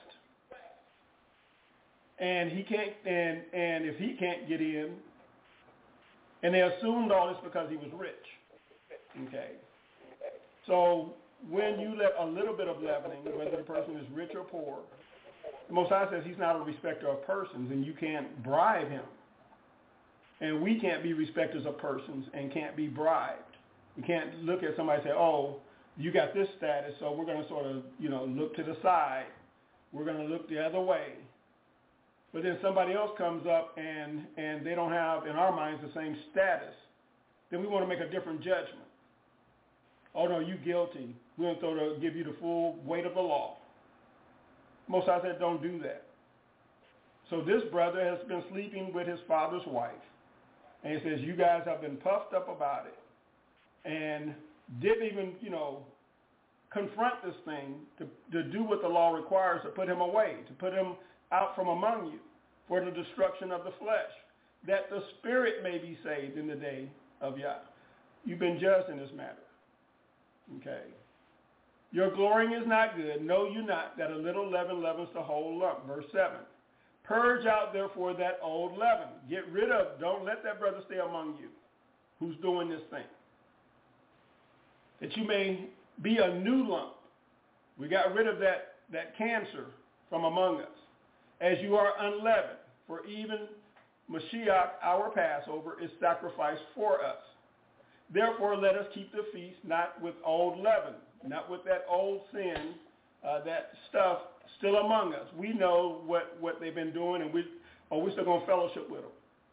And he can't, and if he can't get in, and they assumed all this because he was rich. Okay. So when you let a little bit of leavening, whether the person is rich or poor, the Most High says he's not a respecter of persons, and you can't bribe him. And we can't be respecters of persons and can't be bribed. We can't look at somebody and say, oh, you got this status, so we're going to sort of, look to the side. We're going to look the other way. But then somebody else comes up and they don't have, in our minds, the same status. Then we want to make a different judgment. Oh, no, you guilty. We're going to give you the full weight of the law. Most High said, don't do that. So this brother has been sleeping with his father's wife. And he says, you guys have been puffed up about it and didn't even, confront this thing to do what the law requires, to put him away, to put him out from among you for the destruction of the flesh, that the spirit may be saved in the day of Yah. You've been judged in this matter. Okay. Your glorying is not good. Know you not that a little leaven leavens the whole lump. Verse 7. Purge out, therefore, that old leaven. Get rid of, don't let that brother stay among you who's doing this thing. That you may be a new lump. We got rid of that cancer from among us. as you are unleavened. For even Mashiach, our Passover, is sacrificed for us. Therefore, let us keep the feast not with old leaven, not with that old sin, that stuff still among us. We know what they've been doing, and we're still going to fellowship with them.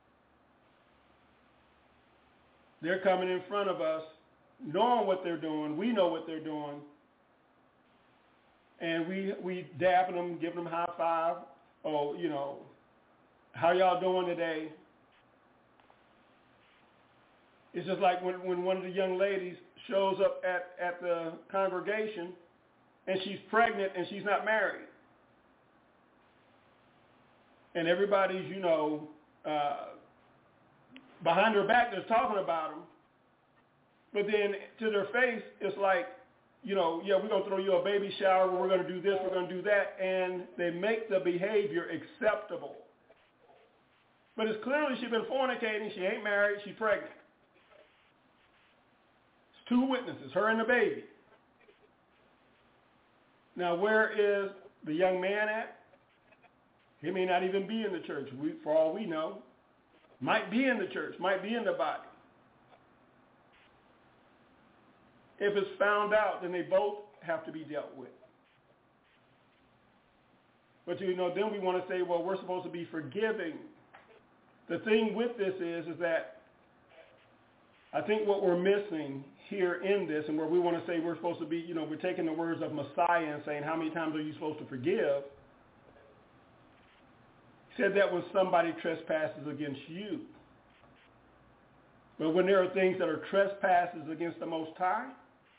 They're coming in front of us, knowing what they're doing. We know what they're doing. And we dapping them, giving them high five. Oh, you know, how y'all doing today? It's just like when one of the young ladies shows up at the congregation and she's pregnant and she's not married. And everybody's, you know, behind her back they're talking about them. But then to their face, it's like, you know, yeah, we're going to throw you a baby shower, we're going to do this, we're going to do that, and they make the behavior acceptable. But it's clearly she's been fornicating, she ain't married, she's pregnant. It's two witnesses, her and the baby. Now, where is the young man at? He may not even be in the church, for all we know. Might be in the church, might be in the body. If it's found out, then they both have to be dealt with. But, you know, then we want to say, well, we're supposed to be forgiving. The thing with this is that I think what we're missing here in this, and where we want to say we're supposed to be, you know, we're taking the words of Messiah and saying, how many times are you supposed to forgive? He said that when somebody trespasses against you. But when there are things that are trespasses against the Most High,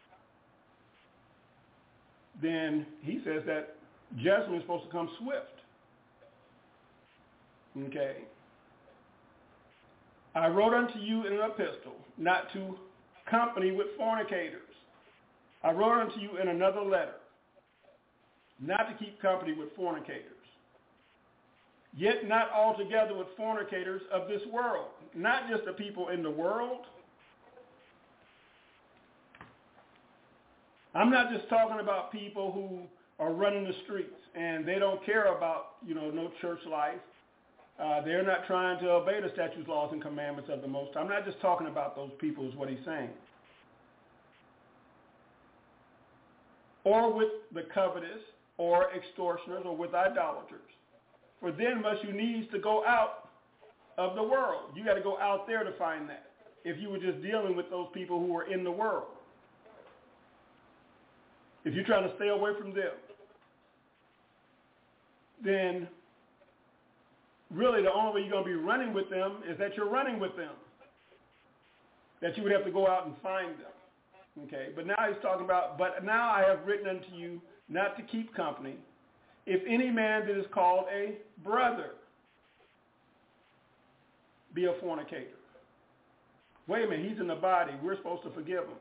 then he says that judgment is supposed to come swift. Okay. I wrote unto you in an epistle, not to company with fornicators. I wrote unto you in another letter, not to keep company with fornicators. Yet not altogether with fornicators of this world. Not just the people in the world. I'm not just talking about people who are running the streets and they don't care about, you know, no church life. They're not trying to obey the statutes, laws, and commandments of the Most High. I'm not just talking about those people is what he's saying. Or with the covetous, or extortioners, or with idolaters. For then must you needs to go out of the world. You got to go out there to find that. If you were just dealing with those people who were in the world. If you're trying to stay away from them, then really the only way you're going to be running with them is that you're running with them. That you would have to go out and find them. Okay, but now he's talking about, but now I have written unto you not to keep company, if any man that is called a brother be a fornicator. Wait a minute, he's in the body. We're supposed to forgive him.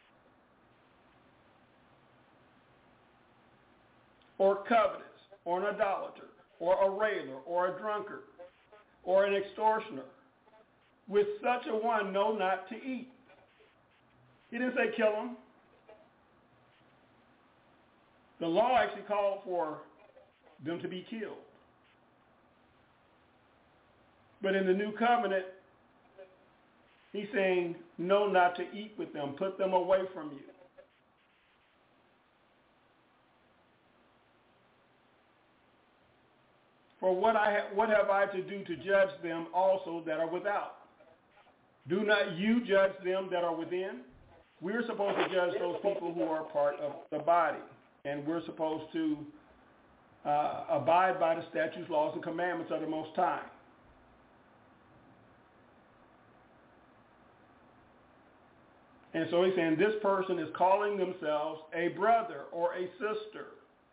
Or covetous, or an idolater, or a railer, or a drunkard, or an extortioner. With such a one know not to eat. He didn't say kill him. The law actually called for them to be killed. But in the new covenant, he's saying, no, not to eat with them. Put them away from you. For what have I to do to judge them also that are without? Do not you judge them that are within? We're supposed to judge those people who are part of the body. And we're supposed to abide by the statutes, laws, and commandments of the Most High. And so he's saying this person is calling themselves a brother or a sister.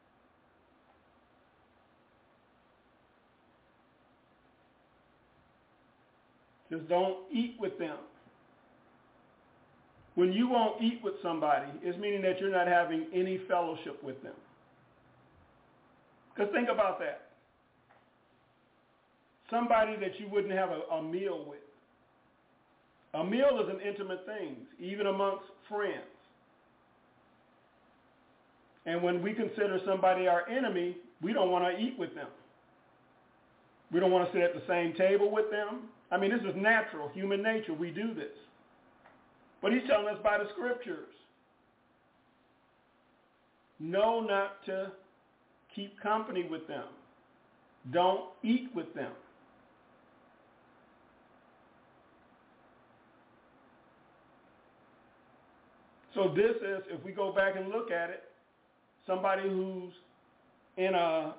Just don't eat with them. When you won't eat with somebody, it's meaning that you're not having any fellowship with them. Because think about that. Somebody that you wouldn't have a meal with. A meal is an intimate thing, even amongst friends. And when we consider somebody our enemy, we don't want to eat with them. We don't want to sit at the same table with them. I mean, this is natural, human nature. We do this. But he's telling us by the scriptures, know not to keep company with them. Don't eat with them. So this is, if we go back and look at it, somebody who's in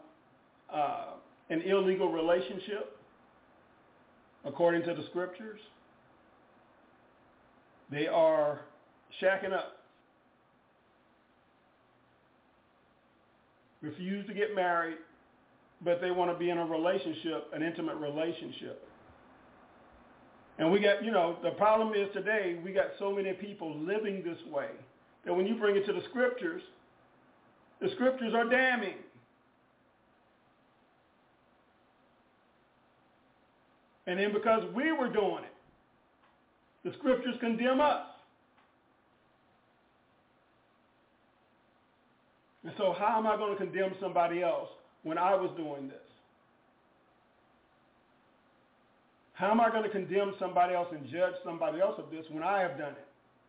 an illegal relationship, according to the scriptures, they are shacking up. Refuse to get married, but they want to be in a relationship, an intimate relationship. And we got, the problem is today we got so many people living this way that when you bring it to the scriptures are damning. And then because we were doing it, the scriptures condemn us. And so how am I going to condemn somebody else when I was doing this? How am I going to condemn somebody else and judge somebody else of this when I have done it?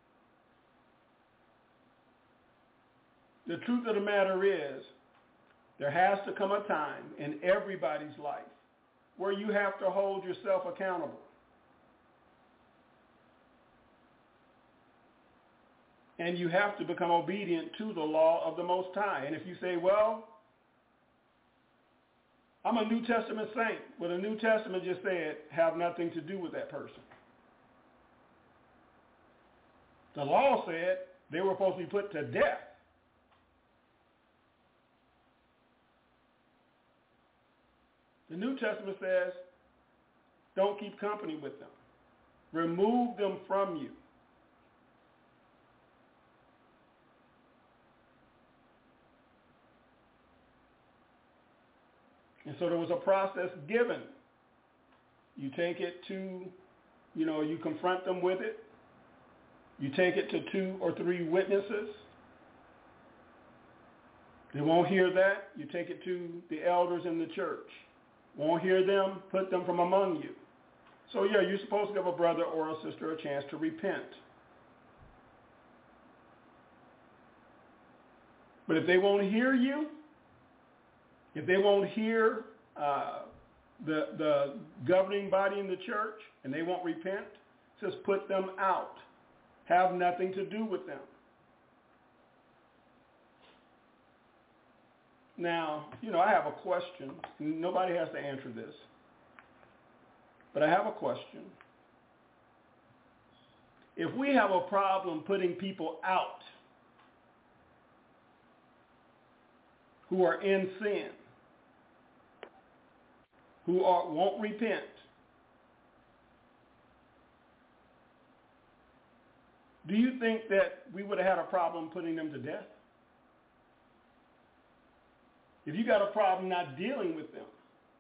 The truth of the matter is, there has to come a time in everybody's life where you have to hold yourself accountable. And you have to become obedient to the law of the Most High. And if you say, well, I'm a New Testament saint. Well, the New Testament just said, have nothing to do with that person. The law said they were supposed to be put to death. The New Testament says, don't keep company with them. Remove them from you. And so there was a process given. You take it to, you confront them with it. You take it to 2 or 3 witnesses. They won't hear that. You take it to the elders in the church. Won't hear them, put them from among you. So yeah, you're supposed to give a brother or a sister a chance to repent. But if they won't hear you, if they won't hear the governing body in the church and they won't repent, it says put them out. Have nothing to do with them. Now, I have a question. Nobody has to answer this. But I have a question. If we have a problem putting people out who are in sin, who won't repent, do you think that we would have had a problem putting them to death? If you got a problem not dealing with them,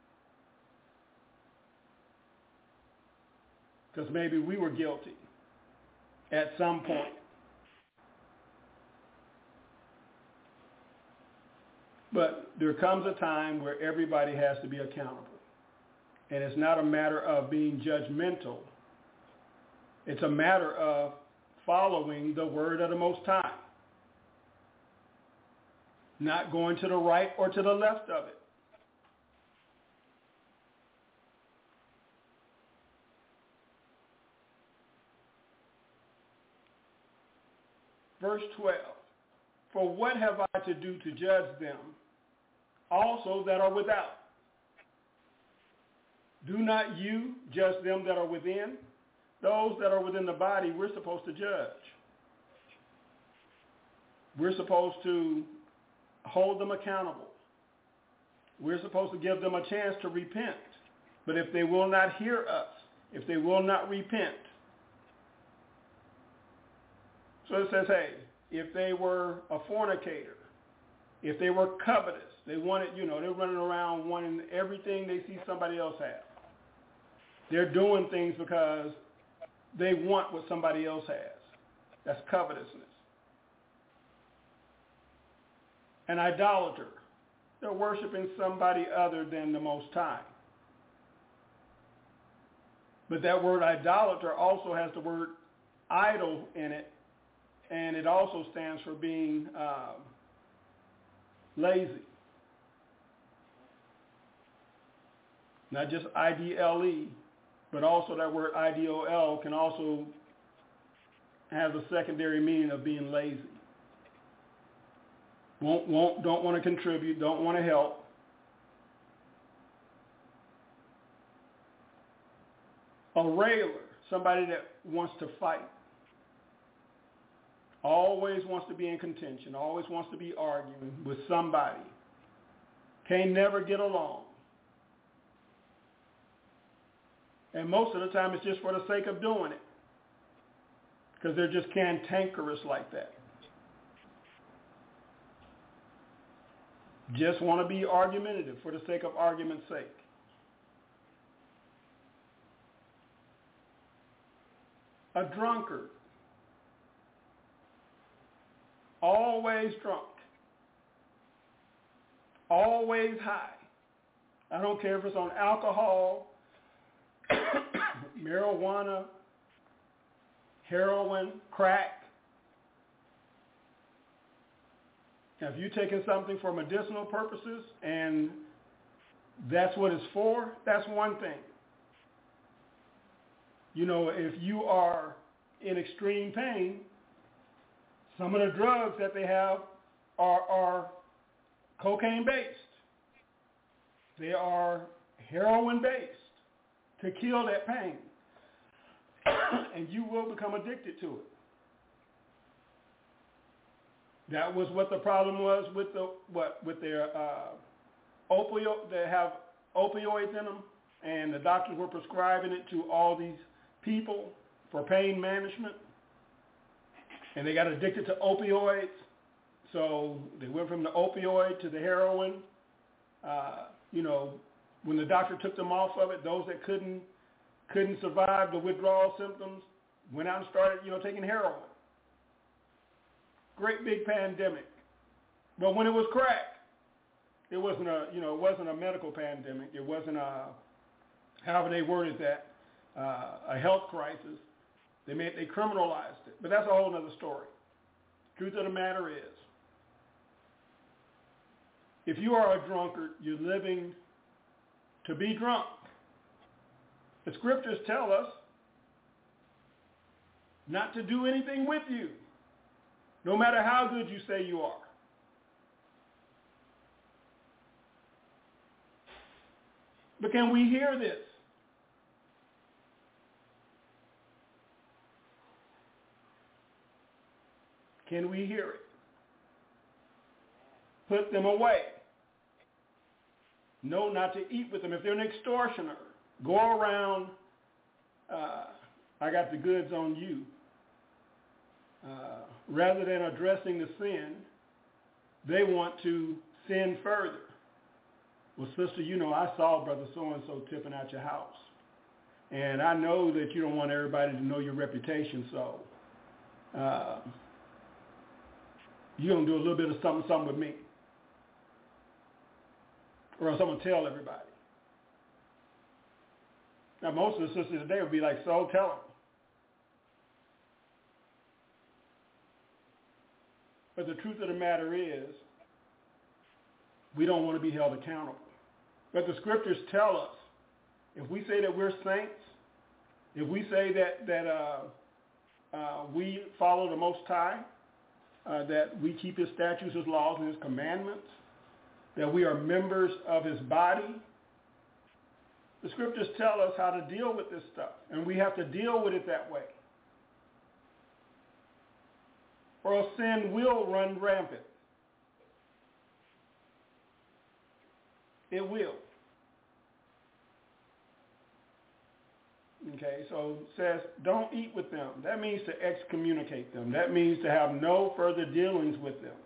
because maybe we were guilty at some point. But there comes a time where everybody has to be accountable. And it's not a matter of being judgmental. It's a matter of following the word of the Most High. Not going to the right or to the left of it. Verse 12. For what have I to do to judge them also that are without? Do not you judge them that are within? Those that are within the body, we're supposed to judge. We're supposed to hold them accountable. We're supposed to give them a chance to repent. But if they will not hear us, if they will not repent, so it says, hey, if they were a fornicator, if they were covetous, they wanted, they're running around wanting everything they see somebody else have. They're doing things because they want what somebody else has. That's covetousness. An idolater. They're worshiping somebody other than the Most High. But that word idolater also has the word idol in it, and it also stands for being lazy. Not just I-D-L-E, but also that word I-D-O-L can also have the secondary meaning of being lazy. Don't want to contribute, don't want to help. A railer, somebody that wants to fight. Always wants to be in contention, always wants to be arguing with somebody. Can't never get along. And most of the time it's just for the sake of doing it. Because they're just cantankerous like that. Just want to be argumentative for the sake of argument's sake. A drunkard. Always drunk. Always high. I don't care if it's on alcohol, marijuana, heroin, crack. Now, if you're taking something for medicinal purposes and that's what it's for, that's one thing. You know, if you are in extreme pain, some of the drugs that they have are cocaine-based. They are heroin-based to kill that pain. And you will become addicted to it. That was what the problem was with their opioid. They have opioids in them, and the doctors were prescribing it to all these people for pain management, and they got addicted to opioids. So they went from the opioid to the heroin. You know, when the doctor took them off of it, those that couldn't survive the withdrawal symptoms went out and started, taking heroin. Great big pandemic. But when it was crack, it wasn't a medical pandemic. It wasn't however they worded that, a health crisis. They criminalized it. But that's a whole other story. Truth of the matter is, if you are a drunkard, you're living to be drunk. The scriptures tell us not to do anything with you, no matter how good you say you are. But can we hear this? Can we hear it? Put them away. No, not to eat with them. If they're an extortioner, go around, I got the goods on you. Rather than addressing the sin, they want to sin further. Well, sister, I saw brother so-and-so tipping out your house. And I know that you don't want everybody to know your reputation, so you're going to do a little bit of something with me. Or else I'm going to tell everybody. Now, most of the sisters today would be like, so tell them. But the truth of the matter is, we don't want to be held accountable. But the scriptures tell us, if we say that we're saints, if we say that we follow the Most High, that we keep his statutes, his laws, and his commandments, that we are members of his body, the scriptures tell us how to deal with this stuff, and we have to deal with it that way. Or else sin will run rampant. It will. Okay, so it says, don't eat with them. That means to excommunicate them. That means to have no further dealings with them.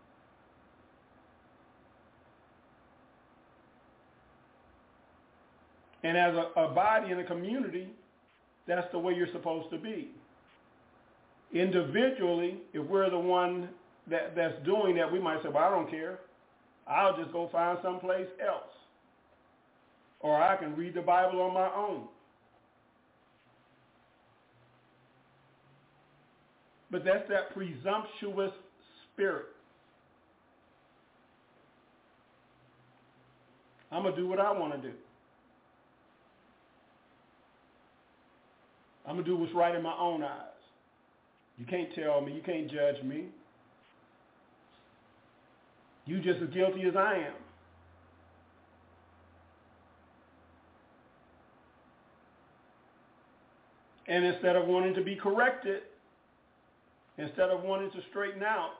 And as a body in a community, that's the way you're supposed to be. Individually, if we're the one that's doing that, we might say, well, I don't care. I'll just go find someplace else. Or I can read the Bible on my own. But that's that presumptuous spirit. I'm going to do what I want to do. I'm going to do what's right in my own eyes. You can't tell me. You can't judge me. You just as guilty as I am. And instead of wanting to be corrected, instead of wanting to straighten out,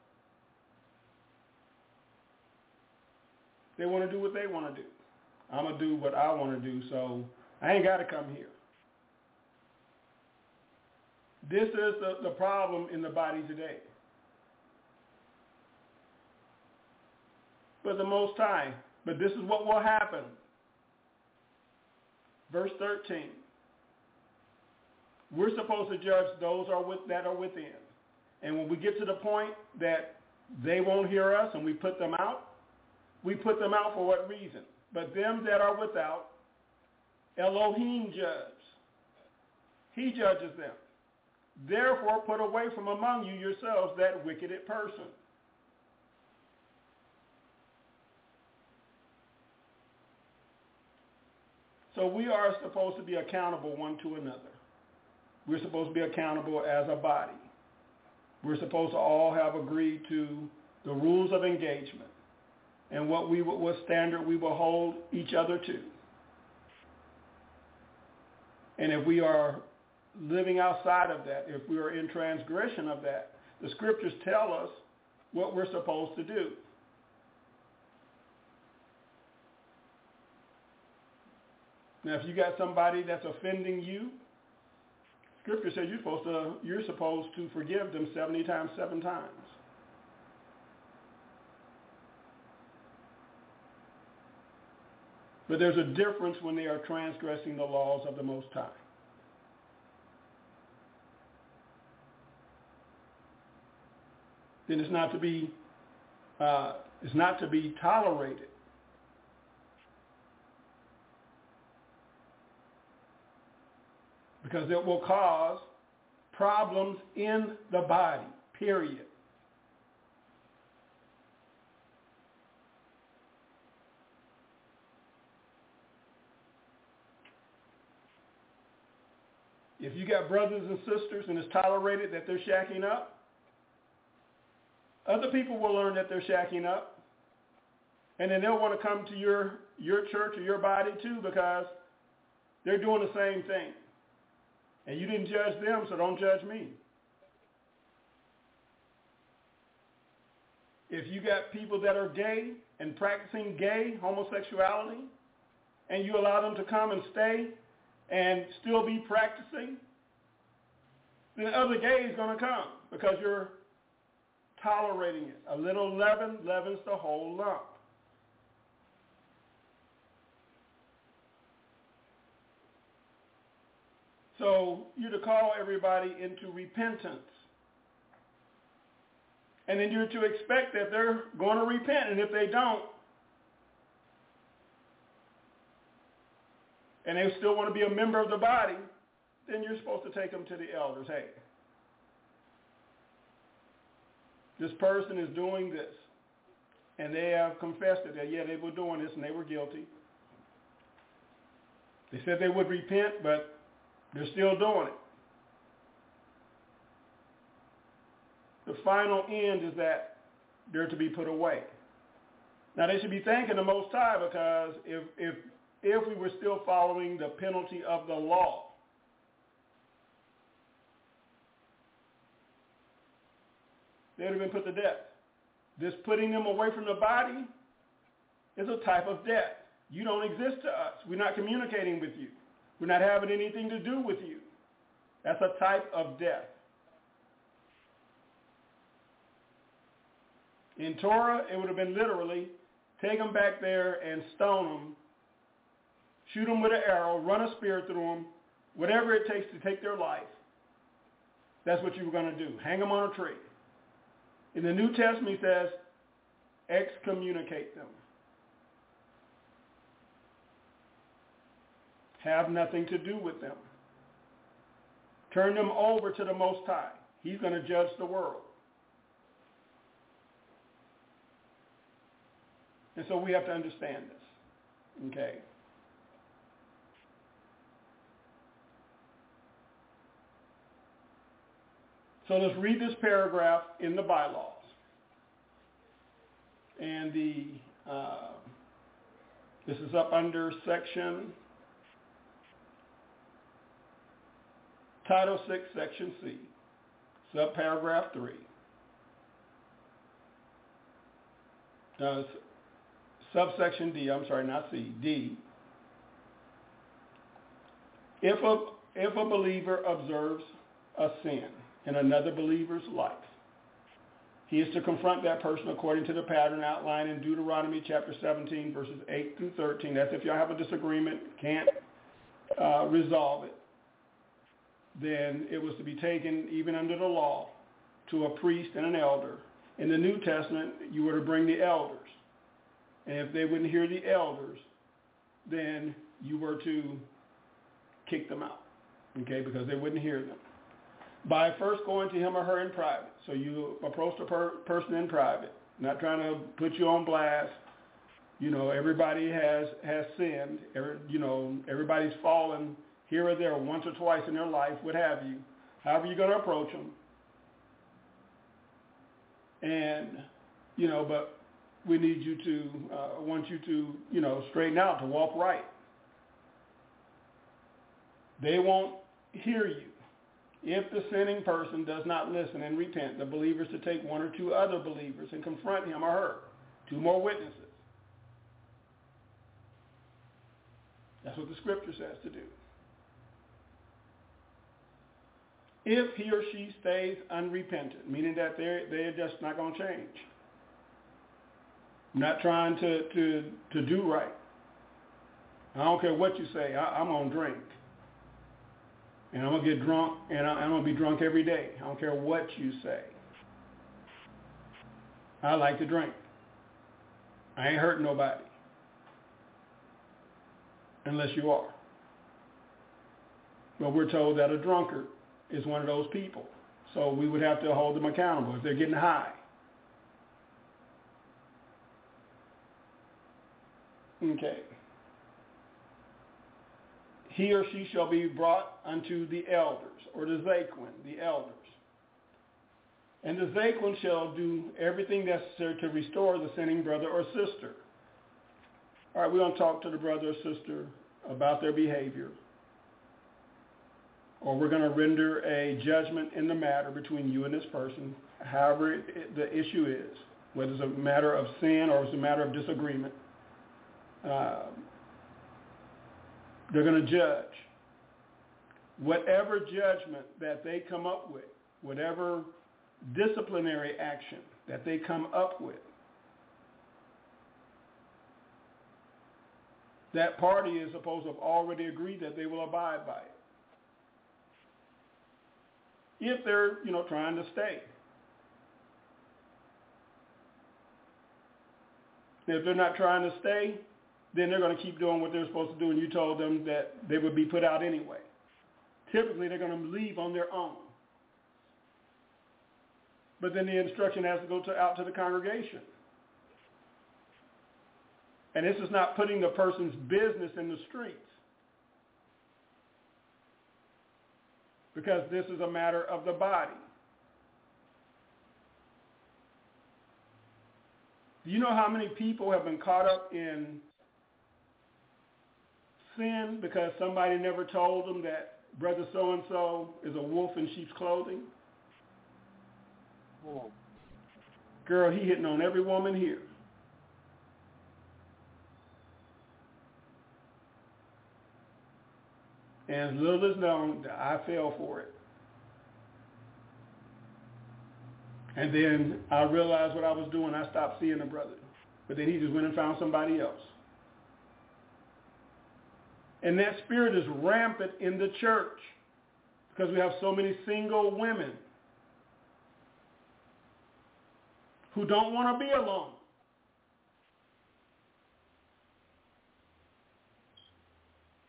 they want to do what they want to do. I'm going to do what I want to do, so I ain't got to come here. This is the problem in the body today. But the Most High, but this is what will happen. Verse 13. We're supposed to judge those that are within. And when we get to the point that they won't hear us and we put them out for what reason? But them that are without, Elohim judges. He judges them. Therefore, put away from among you yourselves that wicked person. So we are supposed to be accountable one to another. We're supposed to be accountable as a body. We're supposed to all have agreed to the rules of engagement and what standard we will hold each other to. And if we are living outside of that, if we are in transgression of that, the scriptures tell us what we're supposed to do. Now, if you got somebody that's offending you, Scripture says you're supposed to forgive them 70 times, 7 times. But there's a difference when they are transgressing the laws of the Most High. Then it's not to be tolerated. Because it will cause problems in the body, period. If you got brothers and sisters and it's tolerated that they're shacking up, other people will learn that they're shacking up. And then they'll want to come to your church or your body too because they're doing the same thing. And you didn't judge them, so don't judge me. If you got people that are gay and practicing gay homosexuality, and you allow them to come and stay and still be practicing, then other gays are going to come because you're tolerating it. A little leaven leavens the whole lump. So you're to call everybody into repentance. And then you're to expect that they're going to repent. And if they don't, and they still want to be a member of the body, then you're supposed to take them to the elders. Hey, this person is doing this. And they have confessed it. That, yeah, they were doing this and they were guilty. They said they would repent, but they're still doing it. The final end is that they're to be put away. Now they should be thanking the Most High because if we were still following the penalty of the law, they would have been put to death. This putting them away from the body is a type of death. You don't exist to us. We're not communicating with you. We're not having anything to do with you. That's a type of death. In Torah, it would have been literally take them back there and stone them, shoot them with an arrow, run a spear through them, whatever it takes to take their life. That's what you were going to do. Hang them on a tree. In the New Testament, he says, excommunicate them. Have nothing to do with them. Turn them over to the Most High. He's going to judge the world. And so we have to understand this. Okay. So let's read this paragraph in the bylaws. And this is up under section, Title 6, Section C, subparagraph 3. Subsection D, I'm sorry, not C, D. If a believer observes a sin in another believer's life, he is to confront that person according to the pattern outlined in Deuteronomy chapter 17, verses 8 through 13. That's if y'all have a disagreement, can't resolve it, then it was to be taken, even under the law, to a priest and an elder. In the New Testament, you were to bring the elders. And if they wouldn't hear the elders, then you were to kick them out, okay, because they wouldn't hear them. By first going to him or her in private. So you approach the person in private, not trying to put you on blast. You know, everybody has sinned. Everybody's fallen here or there once or twice in their life, what have you. However you're going to approach them. And, but we need you to, want you to, straighten out, to walk right. They won't hear you. If the sinning person does not listen and repent, the believer is to take one or two other believers and confront him or her, 2 more witnesses. That's what the scripture says to do. If he or she stays unrepentant, meaning that they're just not going to change, not trying to do right. I don't care what you say, I'm going to drink. And I'm going to get drunk, and I'm going to be drunk every day. I don't care what you say. I like to drink. I ain't hurting nobody. Unless you are. But we're told that a drunkard is one of those people. So we would have to hold them accountable if they're getting high. Okay. He or she shall be brought unto the elders, or the zaquin, the elders. And the zaquin shall do everything necessary to restore the sinning brother or sister. All right, we're going to talk to the brother or sister about their behavior. Or we're going to render a judgment in the matter between you and this person, however the issue is, whether it's a matter of sin or it's a matter of disagreement. They're going to judge. Whatever judgment that they come up with, whatever disciplinary action that they come up with, that party is supposed to have already agreed that they will abide by it. If they're, trying to stay. If they're not trying to stay, then they're going to keep doing what they're supposed to do, and you told them that they would be put out anyway. Typically, they're going to leave on their own. But then the instruction has to go out to the congregation. And this is not putting the person's business in the streets. Because this is a matter of the body. Do you know how many people have been caught up in sin because somebody never told them that brother so-and-so is a wolf in sheep's clothing? Oh. Girl, he hitting on every woman here. And as little as known, I fell for it. And then I realized what I was doing. I stopped seeing the brother. But then he just went and found somebody else. And that spirit is rampant in the church because we have so many single women who don't want to be alone.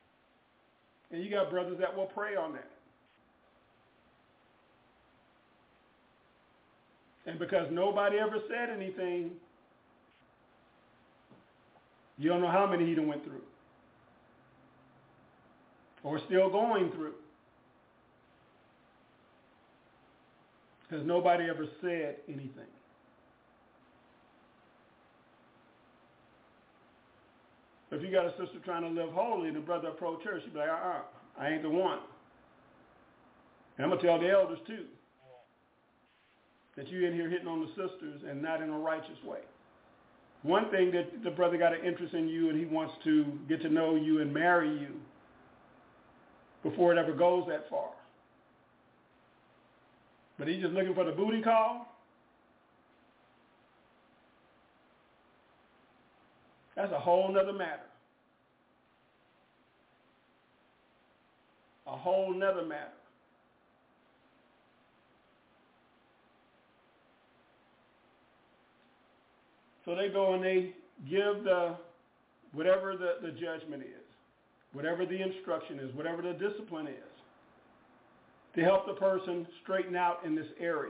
And you got brothers that will prey on that. And because nobody ever said anything, you don't know how many he done went through or still going through. Because nobody ever said anything. If you got a sister trying to live holy and the brother approach her, she'd be like, I ain't the one. And I'm going to tell the elders too, that you in here hitting on the sisters and not in a righteous way. One thing that the brother got an interest in you and he wants to get to know you and marry you before it ever goes that far. But he's just looking for the booty call. That's a whole nother matter. A whole nother matter. So they go and they give whatever the judgment is, whatever the instruction is, whatever the discipline is, to help the person straighten out in this area.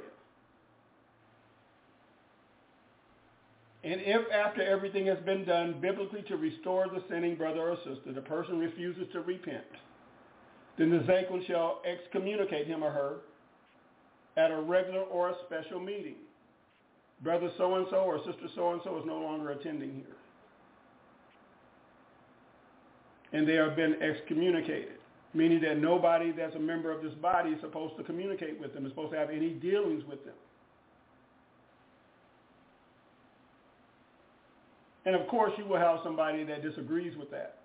And if after everything has been done biblically to restore the sinning brother or sister, the person refuses to repent, then the Zaquin shall excommunicate him or her at a regular or a special meeting. Brother so-and-so or sister so-and-so is no longer attending here. And they have been excommunicated, meaning that nobody that's a member of this body is supposed to communicate with them, is supposed to have any dealings with them. And of course, you will have somebody that disagrees with that.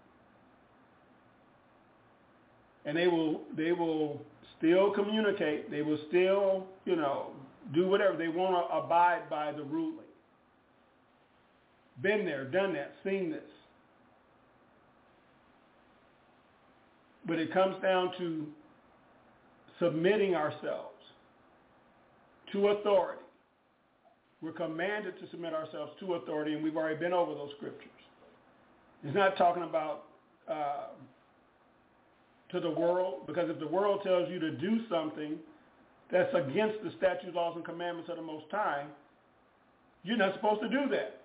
And they will still communicate. They will still, do whatever. They want to abide by the ruling. Been there, done that, seen this. But it comes down to submitting ourselves to authority. We're commanded to submit ourselves to authority, and we've already been over those scriptures. It's not talking about to the world, because if the world tells you to do something that's against the statutes, laws, and commandments of the Most High, you're not supposed to do that.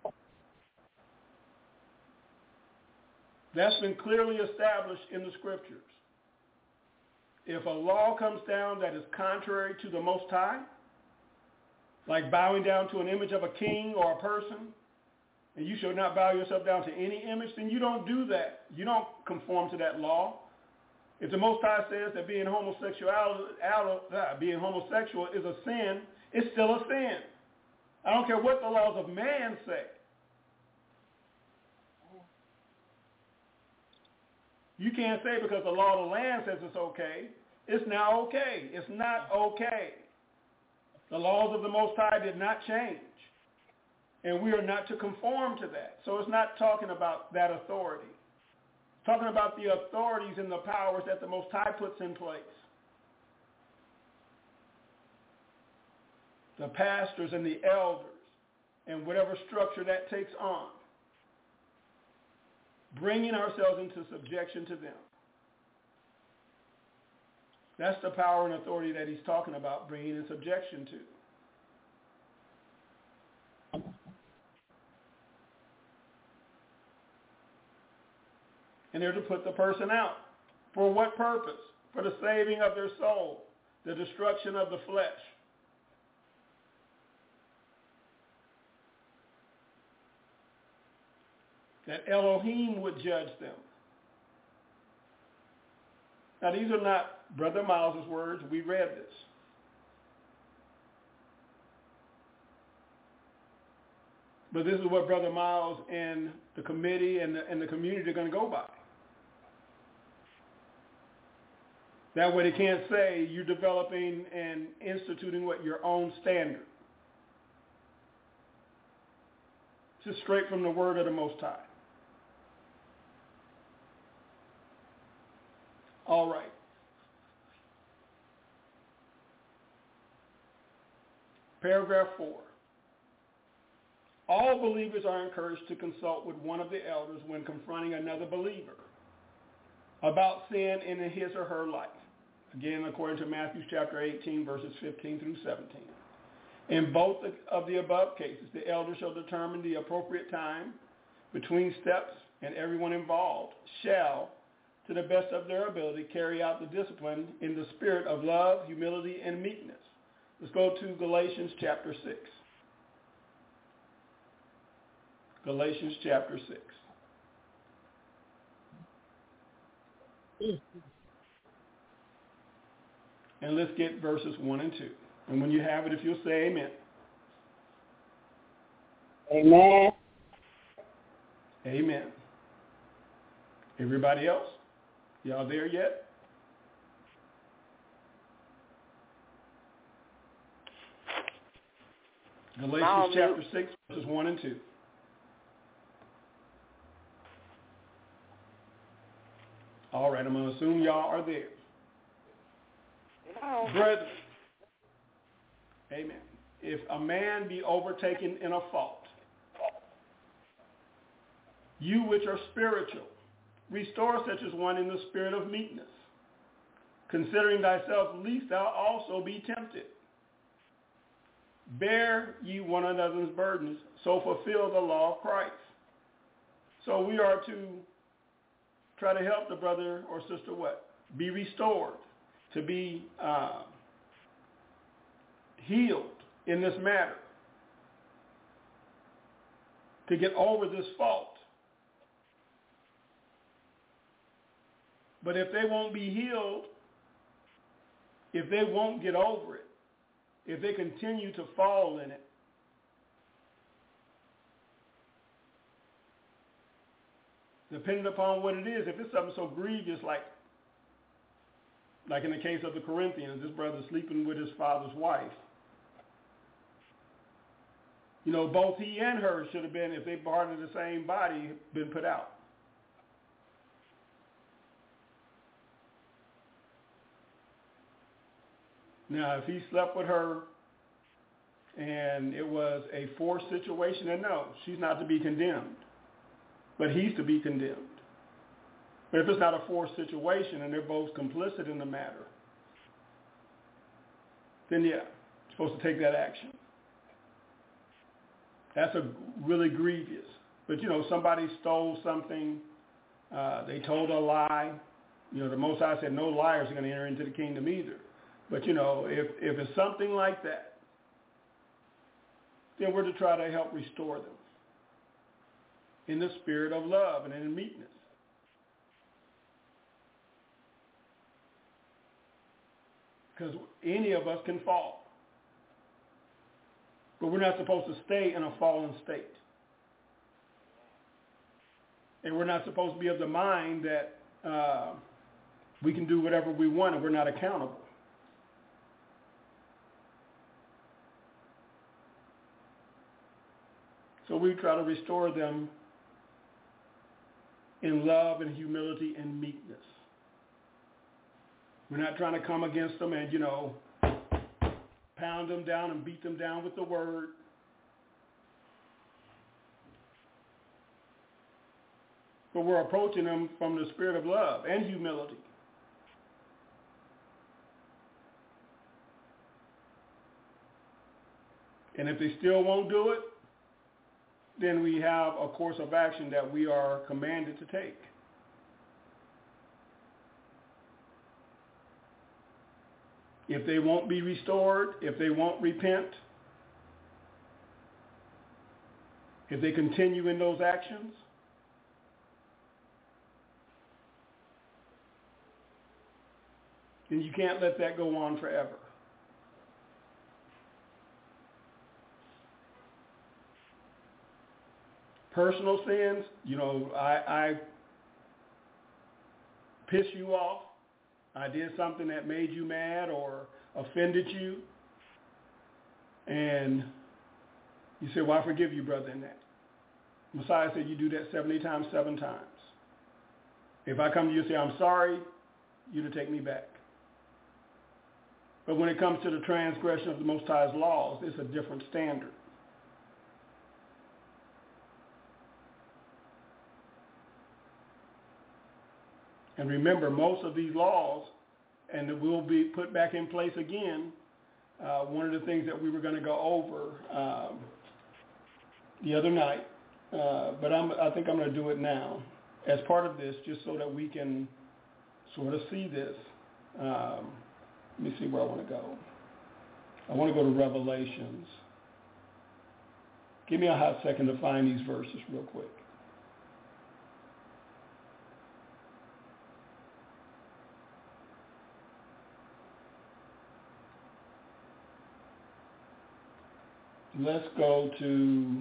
That's been clearly established in the scriptures. If a law comes down that is contrary to the Most High, like bowing down to an image of a king or a person, and you shall not bow yourself down to any image, then you don't do that. You don't conform to that law. If the Most High says that being homosexual is a sin, it's still a sin. I don't care what the laws of man say. You can't say because the law of the land says it's okay, it's now okay. It's not okay. The laws of the Most High did not change. And we are not to conform to that. So it's not talking about that authority. It's talking about the authorities and the powers that the Most High puts in place. The pastors and the elders and whatever structure that takes on. Bringing ourselves into subjection to them. That's the power and authority that he's talking about, bringing in subjection to. And they're to put the person out. For what purpose? For the saving of their soul, the destruction of the flesh. That Elohim would judge them. Now, these are not Brother Miles' words. We read this. But this is what Brother Miles and the committee and the community are going to go by. That way they can't say you're developing and instituting your own standard. It's just straight from the word of the Most High. All right. Paragraph 4. All believers are encouraged to consult with one of the elders when confronting another believer about sin in his or her life. Again, according to Matthew chapter 18, verses 15 through 17. In both of the above cases, the elder shall determine the appropriate time between steps, and everyone involved shall, to the best of their ability, carry out the discipline in the spirit of love, humility, and meekness. Let's go to Galatians chapter 6. Galatians chapter 6. And let's get verses 1 and 2. And when you have it, if you'll say amen. Amen. Amen. Everybody else? Y'all there yet? Galatians chapter 6, verses 1 and 2. All right, I'm going to assume y'all are there. No. Brethren, amen. If a man be overtaken in a fault, you which are spiritual, restore such as one in the spirit of meekness, considering thyself, lest thou also be tempted. Bear ye one another's burdens, so fulfill the law of Christ. So we are to try to help the brother or sister what? Be restored, to be healed in this matter, to get over this fault. But if they won't be healed, if they won't get over it, if they continue to fall in it, depending upon what it is, if it's something so grievous like in the case of the Corinthians, this brother sleeping with his father's wife, you know, both he and her should have been, if they part of the same body, been put out. Now, if he slept with her and it was a forced situation, then no, she's not to be condemned, but he's to be condemned. But if it's not a forced situation and they're both complicit in the matter, then yeah, you're supposed to take that action. That's a really grievous. But, you know, somebody stole something, they told a lie. You know, the Most High said no liars are going to enter into the kingdom either. But, you know, if it's something like that, then we're to try to help restore them in the spirit of love and in meekness. Because any of us can fall. But we're not supposed to stay in a fallen state. And we're not supposed to be of the mind that we can do whatever we want and we're not accountable. So we try to restore them in love and humility and meekness. We're not trying to come against them and, you know, pound them down and beat them down with the word. But we're approaching them from the spirit of love and humility. And if they still won't do it, then we have a course of action that we are commanded to take. If they won't be restored, if they won't repent, if they continue in those actions, then you can't let that go on forever. Personal sins, you know, I piss you off. I did something that made you mad or offended you. And you say, well, I forgive you, brother, in that. Messiah said you do that 70 times, 7 times. If I come to you and say, I'm sorry, you to take me back. But when it comes to the transgression of the Most High's laws, it's a different standard. And remember, most of these laws, and it will be put back in place again, one of the things that we were going to go over the other night, but I think I'm going to do it now as part of this, just so that we can sort of see this. Let me see where I want to go. I want to go to Revelations. Give me a hot second to find these verses real quick. Let's go to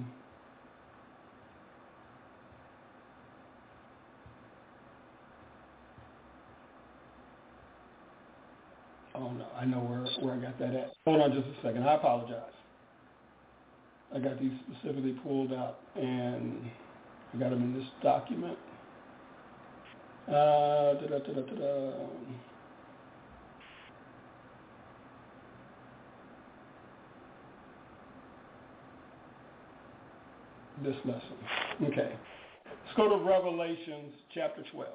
oh no, I know where I got that at. Hold on just a second. I apologize. I got these specifically pulled out and I got them in this document. This lesson. Okay. Let's go to Revelations chapter 12.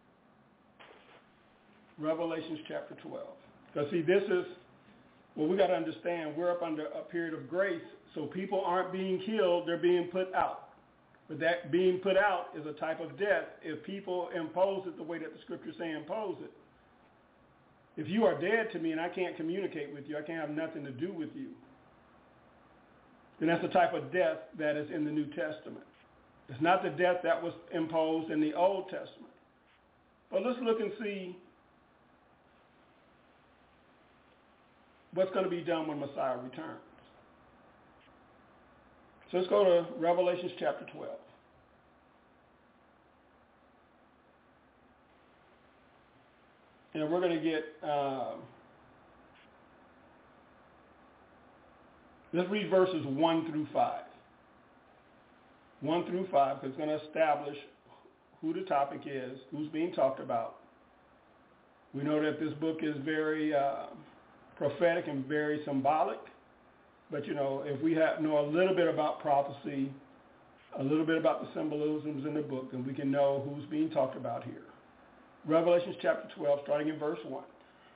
Revelations chapter 12. Because see, this is, well, we got to understand, we're up under a period of grace, so people aren't being killed, they're being put out. But that being put out is a type of death if people impose it the way that the scriptures say impose it. If you are dead to me and I can't communicate with you, I can't have nothing to do with you, then that's the type of death that is in the New Testament. It's not the death that was imposed in the Old Testament. But let's look and see what's going to be done when Messiah returns. So let's go to Revelation chapter 12. And we're going to get, let's read verses 1 through 5. 1 through 5, because it's going to establish who the topic is, who's being talked about. We know that this book is very prophetic and very symbolic. But, you know, if we know a little bit about prophecy, a little bit about the symbolisms in the book, then we can know who's being talked about here. Revelation chapter 12, starting in verse 1.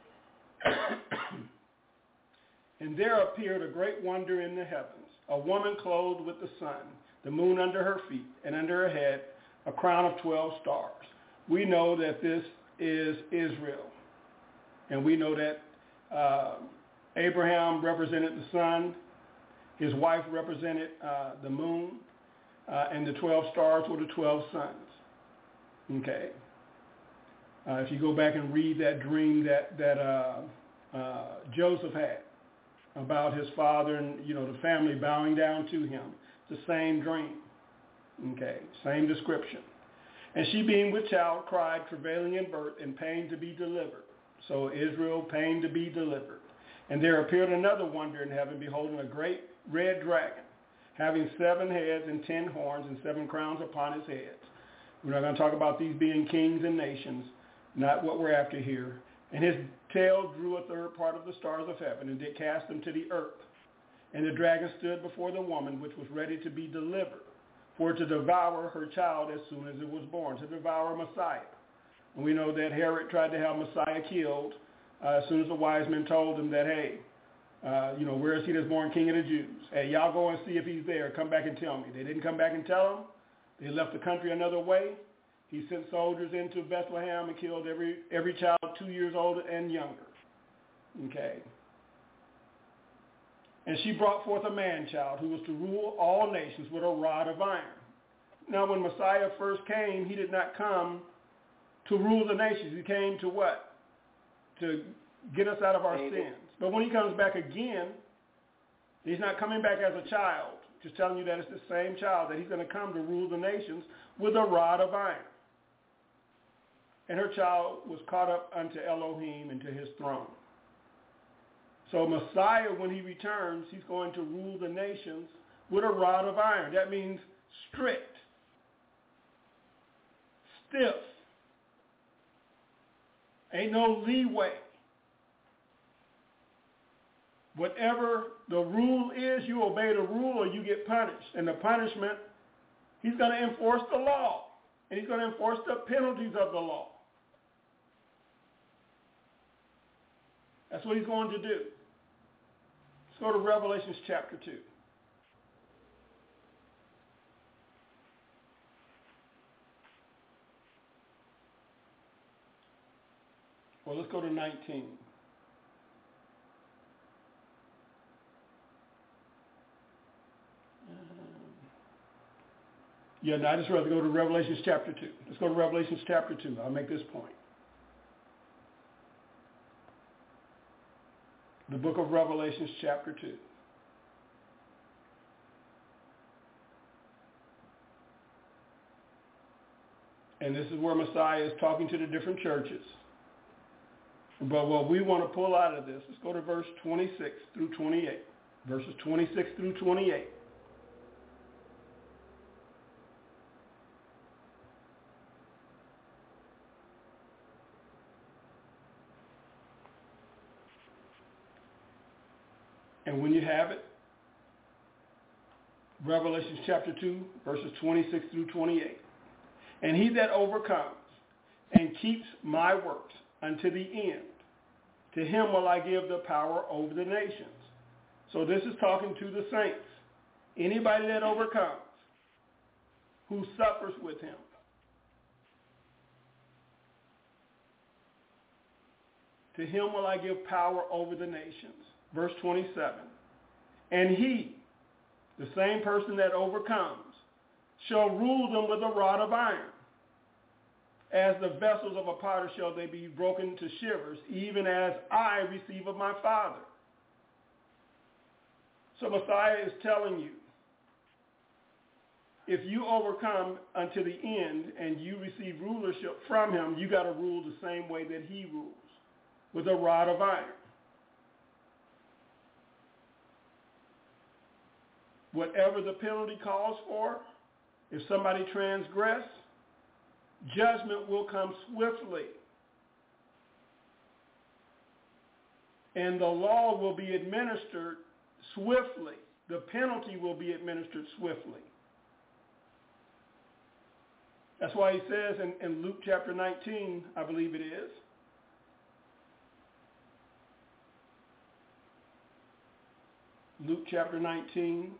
And there appeared a great wonder in the heavens, a woman clothed with the sun, the moon under her feet, and under her head a crown of 12 stars. We know that this is Israel. And we know that Abraham represented the sun, his wife represented the moon, and the 12 stars were the 12 sons. Okay. If you go back and read that dream that Joseph had about his father and, you know, the family bowing down to him, it's the same dream. Okay, same description. And she being with child cried, travailing in birth and pain to be delivered. So Israel, pain to be delivered. And there appeared another wonder in heaven, beholding a great red dragon, having 7 heads and 10 horns and 7 crowns upon his heads. We're not going to talk about these being kings and nations, not what we're after here. And his tail drew a third part of the stars of heaven, and did cast them to the earth. And the dragon stood before the woman, which was ready to be delivered, for to devour her child as soon as it was born, to devour Messiah. And we know that Herod tried to have Messiah killed as soon as the wise men told him that, hey, where is he that's born King of the Jews? Hey, y'all go and see if he's there. Come back and tell me. They didn't come back and tell him. They left the country another way. He sent soldiers into Bethlehem and killed every child 2 years old and younger. Okay. And she brought forth a man-child who was to rule all nations with a rod of iron. Now, when Messiah first came, he did not come to rule the nations. He came to what? To get us out of our sins. But when he comes back again, he's not coming back as a child. Just telling you that it's the same child, that he's going to come to rule the nations with a rod of iron. And her child was caught up unto Elohim and to his throne. So Messiah, when he returns, he's going to rule the nations with a rod of iron. That means strict, stiff. Ain't no leeway. Whatever the rule is, you obey the rule or you get punished. And the punishment, he's going to enforce the law. And he's going to enforce the penalties of the law. That's what he's going to do. Go to Revelations chapter 2. Well, let's go to 19. No, I just rather go to Revelations chapter 2. Let's go to Revelations chapter 2. I'll make this point. The book of Revelations chapter 2. And this is where Messiah is talking to the different churches. But what we want to pull out of this, let's go to verse 26 through 28. Verses 26 through 28. And when you have it, Revelation chapter 2, verses 26 through 28. And he that overcomes and keeps my works unto the end, to him will I give the power over the nations. So this is talking to the saints. Anybody that overcomes, who suffers with him. To him will I give power over the nations. Verse 27. And he, the same person that overcomes, shall rule them with a rod of iron. As the vessels of a potter shall they be broken to shivers, even as I receive of my Father. So Messiah is telling you, if you overcome unto the end and you receive rulership from him, you got to rule the same way that he rules, with a rod of iron. Whatever the penalty calls for, if somebody transgress, judgment will come swiftly. And the law will be administered swiftly. The penalty will be administered swiftly. That's why he says in Luke chapter 19, I believe it is, Luke chapter 19,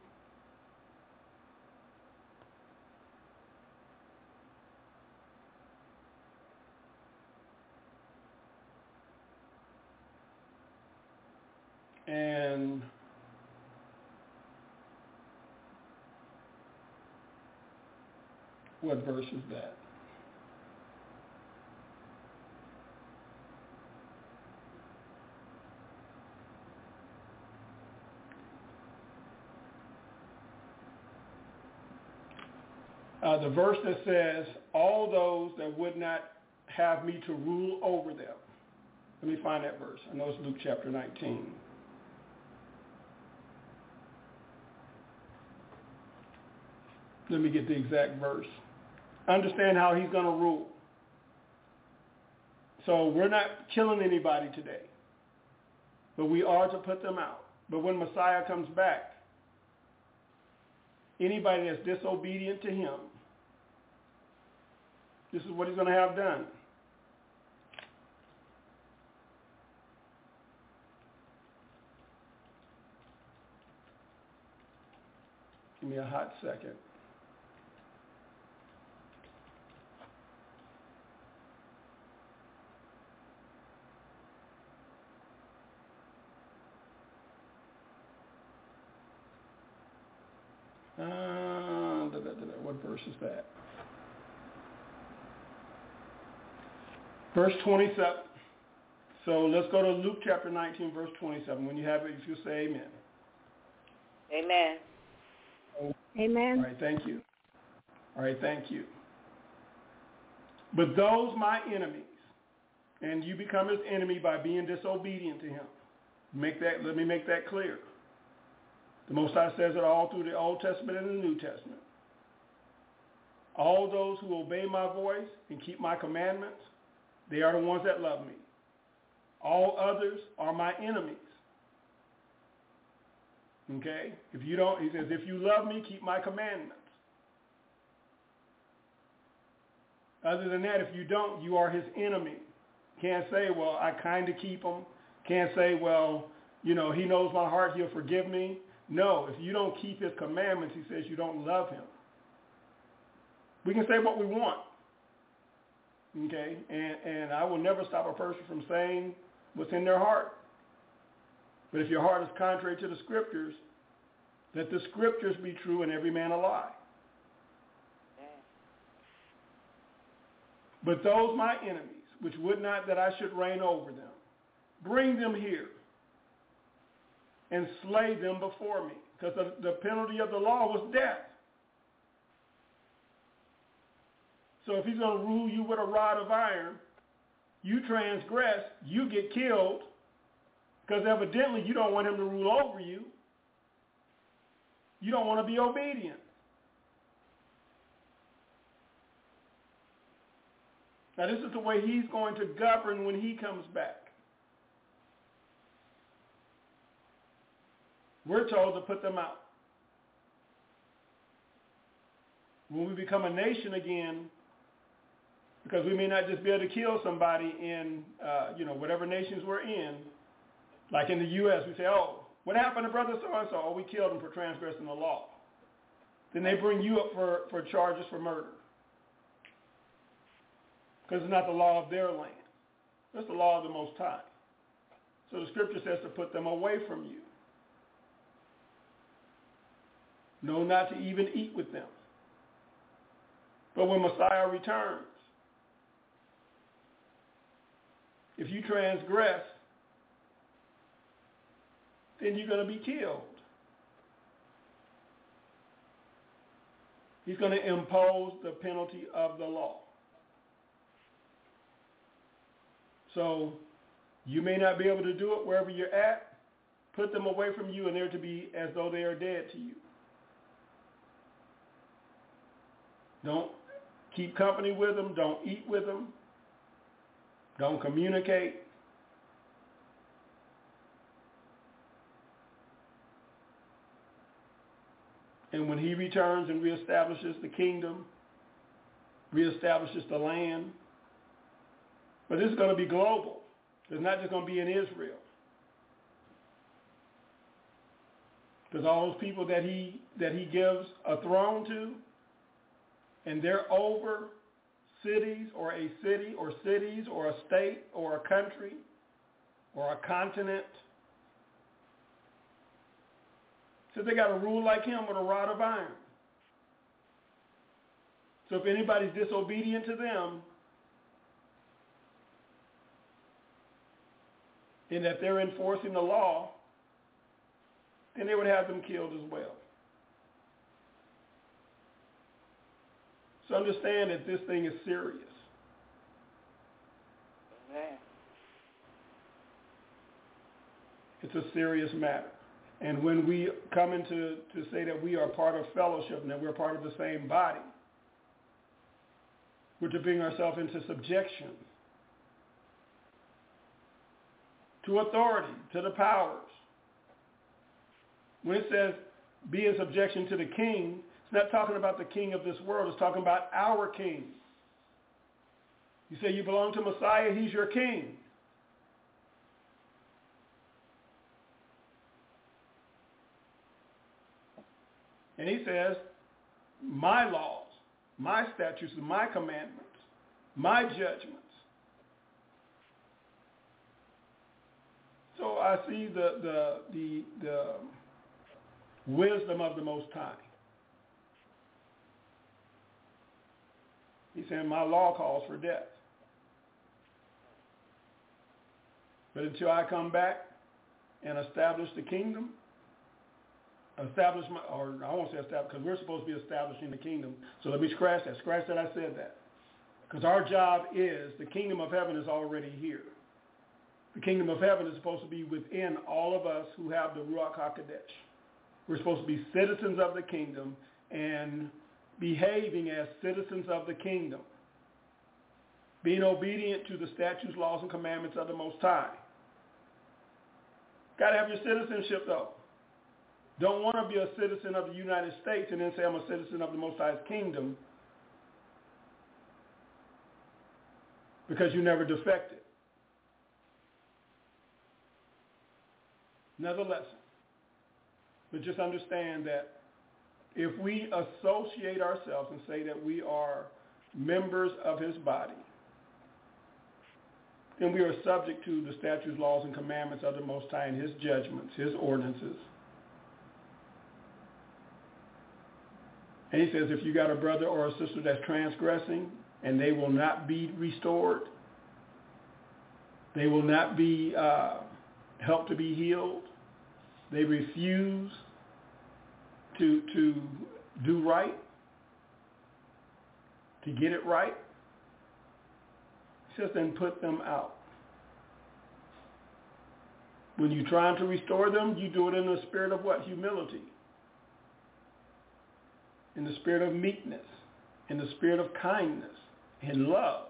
and what verse is that? The verse that says, all those that would not have me to rule over them. Let me find that verse. I know it's Luke chapter 19. Let me get the exact verse. Understand how he's going to rule. So we're not killing anybody today, but we are to put them out. But when Messiah comes back, anybody that's disobedient to him, this is what he's going to have done. Give me a hot second. What verse is that? Verse 27. So let's go to Luke chapter 19, verse 27. When you have it, if you say amen. Amen. Amen. All right, thank you. All right, thank you. But those my enemies, and you become his enemy by being disobedient to him. Let me make that clear. The Most High says it all through the Old Testament and the New Testament. All those who obey my voice and keep my commandments, they are the ones that love me. All others are my enemies. Okay? If you don't, he says, if you love me, keep my commandments. Other than that, if you don't, you are his enemy. Can't say, well, I kind of keep them. Can't say, well, He knows my heart, he'll forgive me. No, if you don't keep his commandments, he says you don't love him. We can say what we want, okay? And I will never stop a person from saying what's in their heart. But if your heart is contrary to the scriptures, let the scriptures be true and every man a lie. But those my enemies, which would not that I should reign over them, bring them here and slay them before me. Because the penalty of the law was death. So if he's going to rule you with a rod of iron, you transgress, you get killed, because evidently you don't want him to rule over you. You don't want to be obedient. Now this is the way he's going to govern when he comes back. We're told to put them out. When we become a nation again, because we may not just be able to kill somebody in, whatever nations we're in, like in the U.S., we say, oh, what happened to brother so-and-so? Oh, we killed him for transgressing the law. Then they bring you up for charges for murder. Because it's not the law of their land. It's the law of the Most High. So the scripture says to put them away from you. No, not to even eat with them. But when Messiah returns, if you transgress, then you're going to be killed. He's going to impose the penalty of the law. So you may not be able to do it wherever you're at. Put them away from you, and they're to be as though they are dead to you. Don't keep company with them. Don't eat with them. Don't communicate. And when he returns and reestablishes the kingdom, reestablishes the land, but this is going to be global. It's not just going to be in Israel. Because all those people that he gives a throne to, and they're over cities or a city or cities or a state or a country or a continent. So they got to rule like him with a rod of iron. So if anybody's disobedient to them, in that they're enforcing the law, then they would have them killed as well. So understand that this thing is serious. Amen. It's a serious matter. And when we come into to say that we are part of fellowship and that we're part of the same body, we're to bring ourselves into subjection to authority, to the powers. When it says be in subjection to the king, it's not talking about the king of this world. It's talking about our king. You say you belong to Messiah, he's your king. And he says, my laws, my statutes, my commandments, my judgments. So I see the wisdom of the Most High. He's saying my law calls for death. But until I come back and establish the kingdom, I won't say establish, because we're supposed to be establishing the kingdom. So let me scratch that. Scratch that I said that. Because our job is, the kingdom of heaven is already here. The kingdom of heaven is supposed to be within all of us who have the Ruach HaKodesh. We're supposed to be citizens of the kingdom and behaving as citizens of the kingdom. Being obedient to the statutes, laws, and commandments of the Most High. Got to have your citizenship though. Don't want to be a citizen of the United States and then say I'm a citizen of the Most High's kingdom because you never defected. Another lesson. But just understand that if we associate ourselves and say that we are members of his body, then we are subject to the statutes, laws, and commandments of the Most High and his judgments, his ordinances. And he says if you got a brother or a sister that's transgressing and they will not be restored, they will not be helped to be healed, they refuse to do right, to get it right, he says then put them out. When you're trying to restore them, you do it in the spirit of what? Humility. In the spirit of meekness, in the spirit of kindness, in love.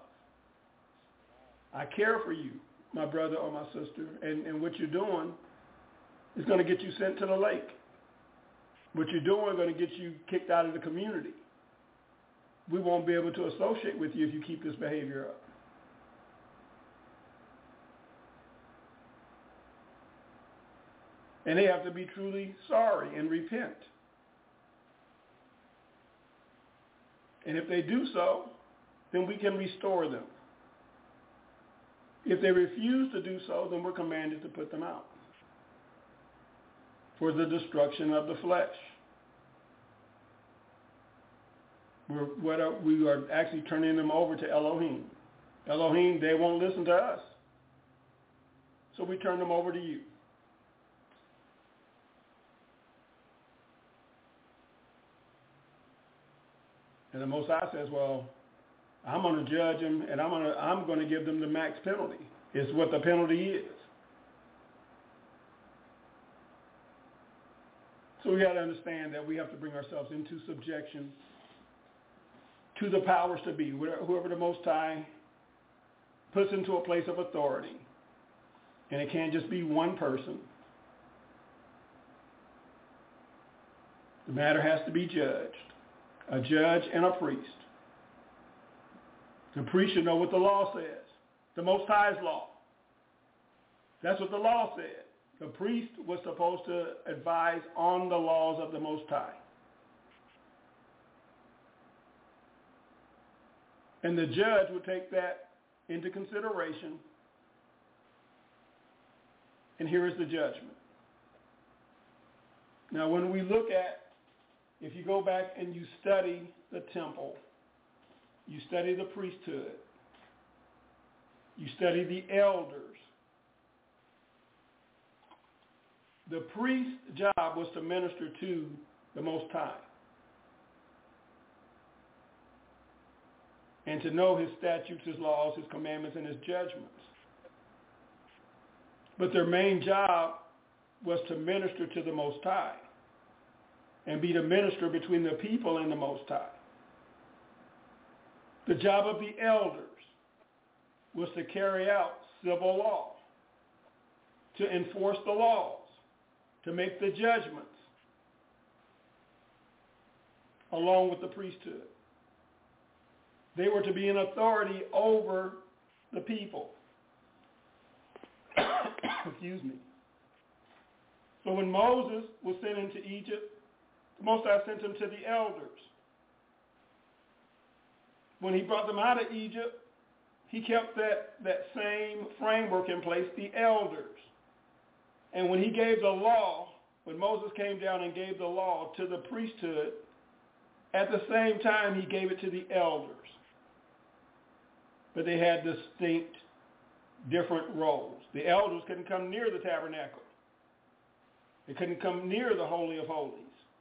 I care for you, my brother or my sister, and what you're doing is going to get you sent to the lake. What you're doing is going to get you kicked out of the community. We won't be able to associate with you if you keep this behavior up. And they have to be truly sorry and repent. And if they do so, then we can restore them. If they refuse to do so, then we're commanded to put them out for the destruction of the flesh. We are actually turning them over to Elohim. Elohim, they won't listen to us. So we turn them over to you. And the Most High says, well, I'm going to judge them, and I'm going to give them the max penalty. It's what the penalty is. So we got to understand that we have to bring ourselves into subjection to the powers to be, whoever the Most High puts into a place of authority. And it can't just be one person. The matter has to be judged. A judge and a priest. The priest should know what the law says. The Most High's law. That's what the law said. The priest was supposed to advise on the laws of the Most High. And the judge would take that into consideration. And here is the judgment. Now, when we look at, if you go back and you study the temple, you study the priesthood, you study the elders, the priest's job was to minister to the Most High and to know his statutes, his laws, his commandments, and his judgments. But their main job was to minister to the Most High and be the minister between the people and the Most High. The job of the elders was to carry out civil law, to enforce the laws, to make the judgments, along with the priesthood. They were to be an authority over the people. Excuse me. So when Moses was sent into Egypt, the Most High sent him to the elders. When he brought them out of Egypt, he kept that same framework in place, the elders. And when he gave the law, when Moses came down and gave the law to the priesthood, at the same time he gave it to the elders. But they had distinct, different roles. The elders couldn't come near the tabernacle. They couldn't come near the Holy of Holies.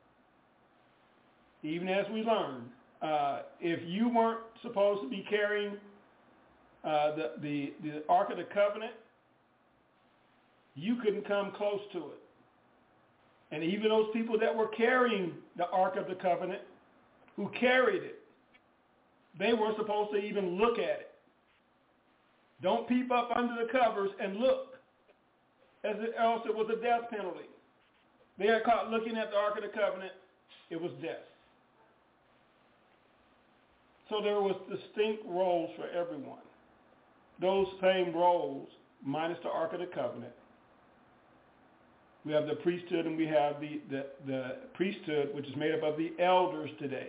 Even as we learned, if you weren't supposed to be carrying the Ark of the Covenant, you couldn't come close to it. And even those people that were carrying the Ark of the Covenant, who carried it, they weren't supposed to even look at it. Don't peep up under the covers and look, else it was a death penalty. They got caught looking at the Ark of the Covenant, it was death. So there was distinct roles for everyone. Those same roles, minus the Ark of the Covenant, We have the priesthood, and we have the priesthood, which is made up of the elders today.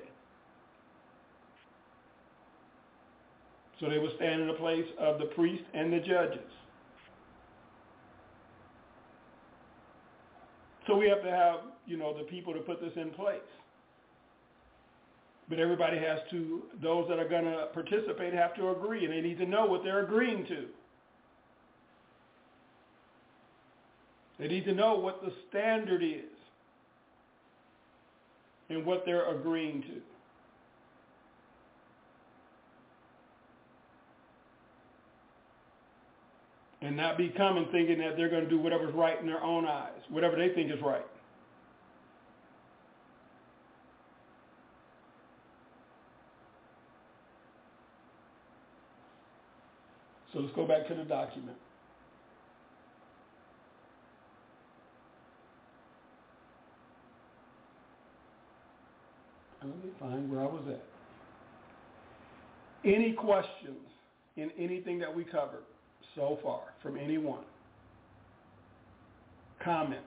So they will stand in the place of the priest and the judges. So we have to have, the people to put this in place. But everybody has to, those that are going to participate have to agree, and they need to know what they're agreeing to. They need to know what the standard is and what they're agreeing to. And not be coming thinking that they're going to do whatever's right in their own eyes, whatever they think is right. So let's go back to the document. And let me find where I was at. Any questions in anything that we covered so far from anyone? Comments?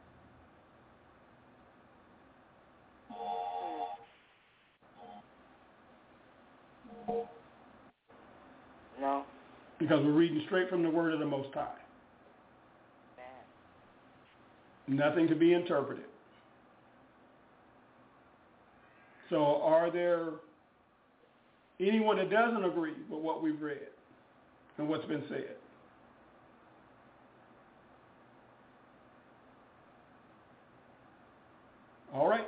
No. Because we're reading straight from the word of the Most High. Nothing to be interpreted. So are there anyone that doesn't agree with what we've read and what's been said? All right.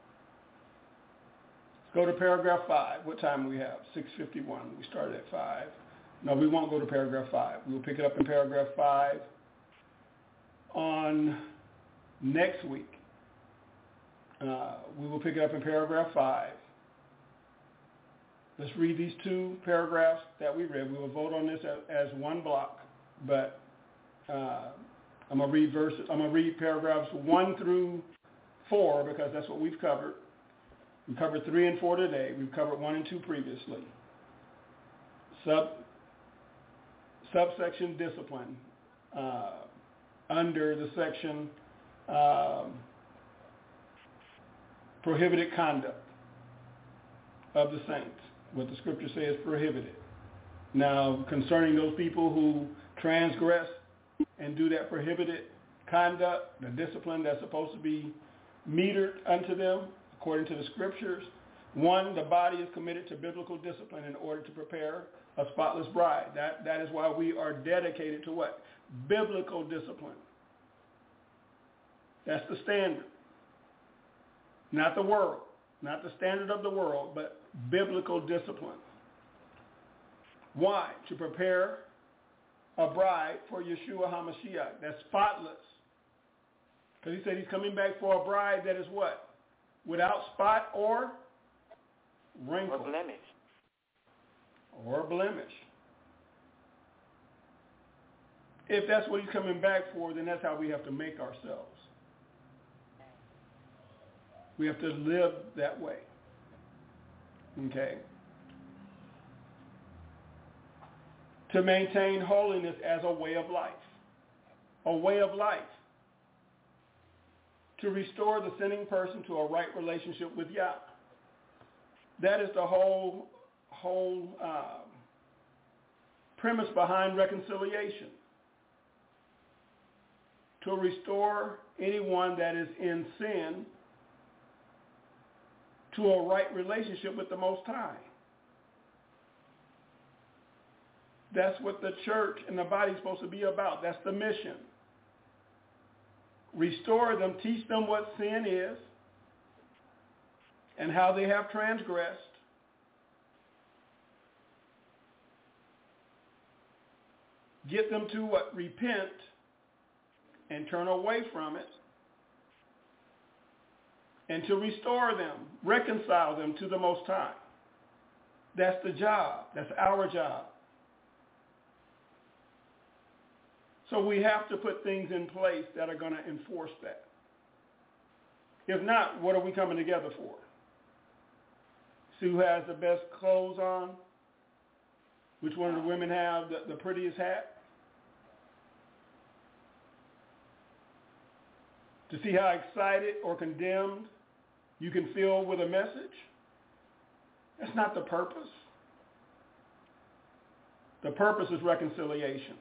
Let's go to paragraph 5. What time do we have? 6:51. We started at 5. No, we won't go to paragraph 5. We'll pick it up in paragraph 5 on next week. We will pick it up in paragraph 5. Let's read these two paragraphs that we read. We will vote on this as one block, but I'm gonna read paragraphs 1 through 4 because that's what we've covered. We covered 3 and 4 today. We've covered 1 and 2 previously. Subsection discipline under the section prohibited conduct of the saints. What the scripture says prohibited. Now, concerning those people who transgress and do that prohibited conduct, the discipline that's supposed to be metered unto them, according to the scriptures, 1, the body is committed to biblical discipline in order to prepare a spotless bride. That is why we are dedicated to what? Biblical discipline. That's the standard. Not the world. Not the standard of the world, but biblical discipline. Why? To prepare a bride for Yeshua HaMashiach. That's spotless. Because he said he's coming back for a bride that is what? Without spot or wrinkle. Or blemish. If that's what he's coming back for, then that's how we have to make ourselves. We have to live that way. Okay? To maintain holiness as a way of life. A way of life. To restore the sinning person to a right relationship with Yah. That is the whole premise behind reconciliation. To restore anyone that is in sin to a right relationship with the Most High. That's what the church and the body is supposed to be about. That's the mission. Restore them, teach them what sin is and how they have transgressed. Get them to what? Repent and turn away from it. And to restore them, reconcile them to the Most High. That's the job. That's our job. So we have to put things in place that are going to enforce that. If not, what are we coming together for? See who has the best clothes on? Which one of the women have the prettiest hat? to see how excited or condemned you can feel with a message. That's not the purpose. The purpose is reconciliation.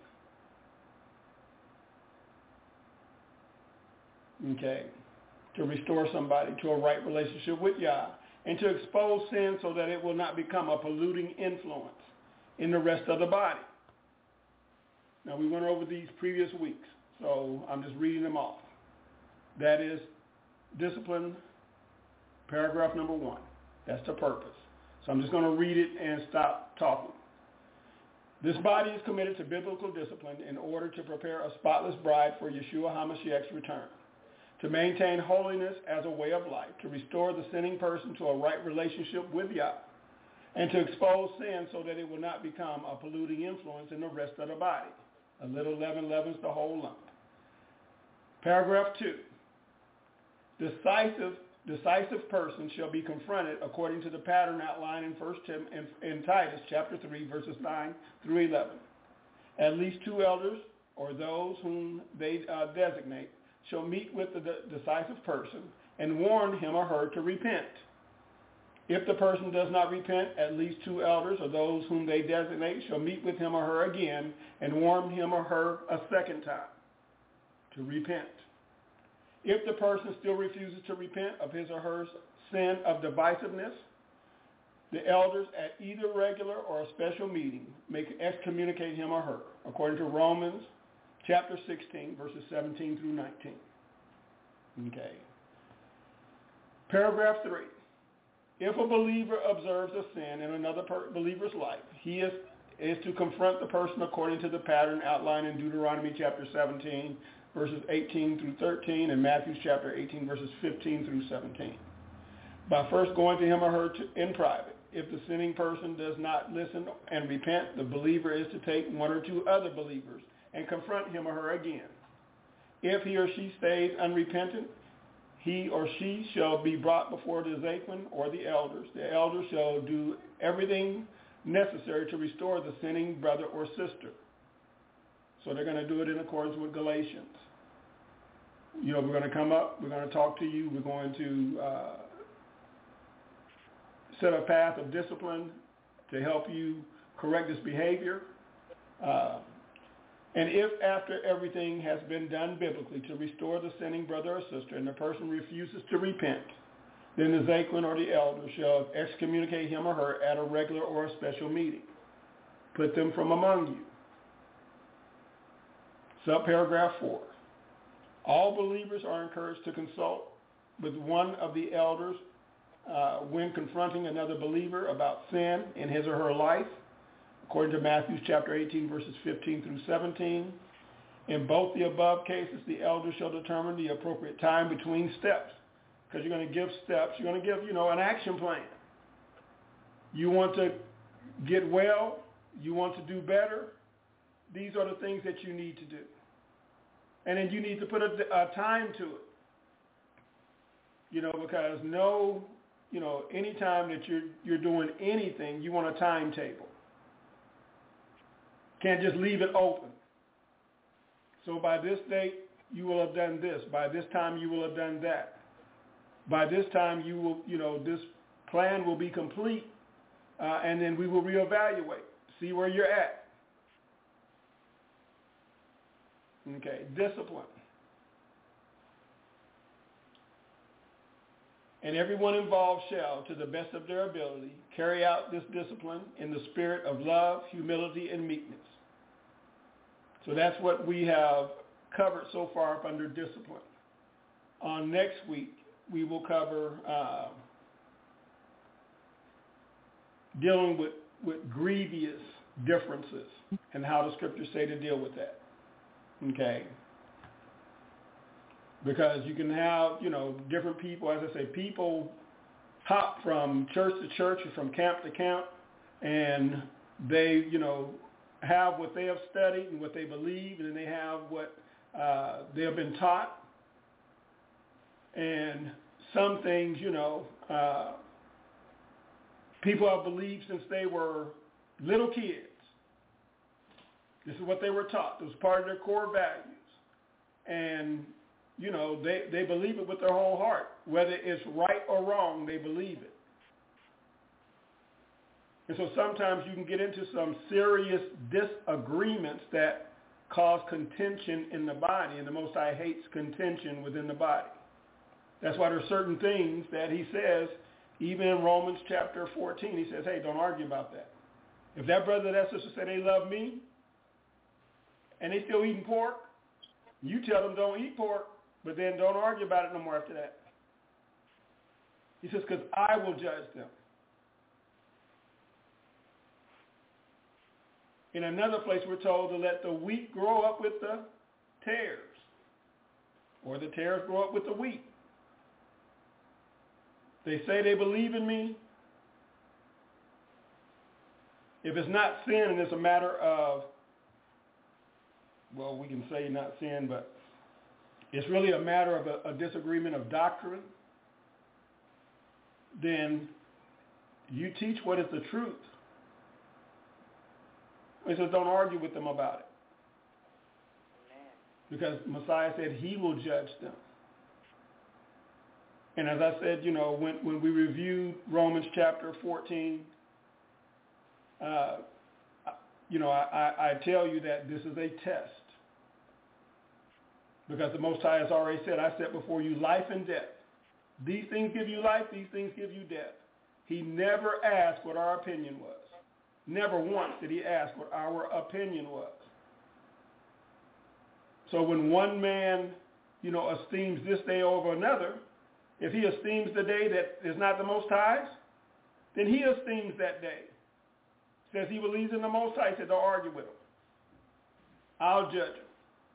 Okay. To restore somebody to a right relationship with Yah and to expose sin so that it will not become a polluting influence in the rest of the body. Now, we went over these previous weeks, so I'm just reading them off. That is discipline, paragraph number 1. That's the purpose. So I'm just going to read it and stop talking. This body is committed to biblical discipline in order to prepare a spotless bride for Yeshua HaMashiach's return, to maintain holiness as a way of life, to restore the sinning person to a right relationship with Yah, and to expose sin so that it will not become a polluting influence in the rest of the body. A little leaven leavens the whole lump. Paragraph 2. Decisive person shall be confronted according to the pattern outlined in Titus chapter 3, verses 9 through 11. At least 2 elders, or those whom they designate, shall meet with the decisive person and warn him or her to repent. If the person does not repent, at least 2 elders, or those whom they designate, shall meet with him or her again and warn him or her a second time to repent. If the person still refuses to repent of his or her sin of divisiveness, the elders at either regular or a special meeting may excommunicate him or her, according to Romans chapter 16, verses 17 through 19. Okay. Paragraph 3. If a believer observes a sin in another believer's life, he is to confront the person according to the pattern outlined in Deuteronomy chapter 17, verses 18 through 13, and Matthew chapter 18, verses 15 through 17. By first going to him or her in private. If the sinning person does not listen and repent, the believer is to take 1 or 2 other believers and confront him or her again. If he or she stays unrepentant, he or she shall be brought before the Zaquin or the elders. The elders shall do everything necessary to restore the sinning brother or sister. So they're going to do it in accordance with Galatians. We're going to come up, we're going to talk to you, we're going to set a path of discipline to help you correct this behavior. And if after everything has been done biblically to restore the sinning brother or sister and the person refuses to repent, then the Zaquin or the elder shall excommunicate him or her at a regular or a special meeting. Put them from among you. Subparagraph 4. All believers are encouraged to consult with one of the elders when confronting another believer about sin in his or her life, according to Matthew chapter 18, verses 15 through 17. In both the above cases, the elder shall determine the appropriate time between steps, because you're going to give steps. You're going to give, an action plan. You want to get well. You want to do better. These are the things that you need to do. And then you need to put a time to it. Because any time that you're doing anything, you want a timetable. Can't just leave it open. So by this date, you will have done this. By this time, you will have done that. By this time, you will, this plan will be complete, and then we will reevaluate, see where you're at. Okay, discipline. And everyone involved shall, to the best of their ability, carry out this discipline in the spirit of love, humility, and meekness. So that's what we have covered so far up under discipline. On next week, we will cover dealing with grievous differences and how the scriptures say to deal with that. Okay? Because you can have, different people, as I say, people hop from church to church or from camp to camp, and they, have what they have studied and what they believe, and then they have what they have been taught. And some things, people have believed since they were little kids. This is what they were taught. It was part of their core values. And they believe it with their whole heart. Whether it's right or wrong, they believe it. And so sometimes you can get into some serious disagreements that cause contention in the body, and the Most High hates contention within the body. That's why there are certain things that he says, even in Romans chapter 14, he says, hey, don't argue about that. If that brother or that sister say they love me, and they still eating pork, you tell them don't eat pork, but then don't argue about it no more after that. He says, because I will judge them. In another place, we're told to let the wheat grow up with the tares, or the tares grow up with the wheat. They say they believe in me. If it's not sin and it's a matter of, well, we can say not sin, but it's really a matter of a disagreement of doctrine, then you teach what is the truth. He says don't argue with them about it. Because Messiah said he will judge them. And as I said, when we reviewed Romans chapter 14, I tell you that this is a test. Because the Most High has already said, I set before you life and death. These things give you life, these things give you death. He never asked what our opinion was. Never once did he ask what our opinion was. So when one man, esteems this day over another, if he esteems the day that is not the Most High's, then he esteems that day. Says he believes in the Most High. He said, don't argue with him. I'll judge him.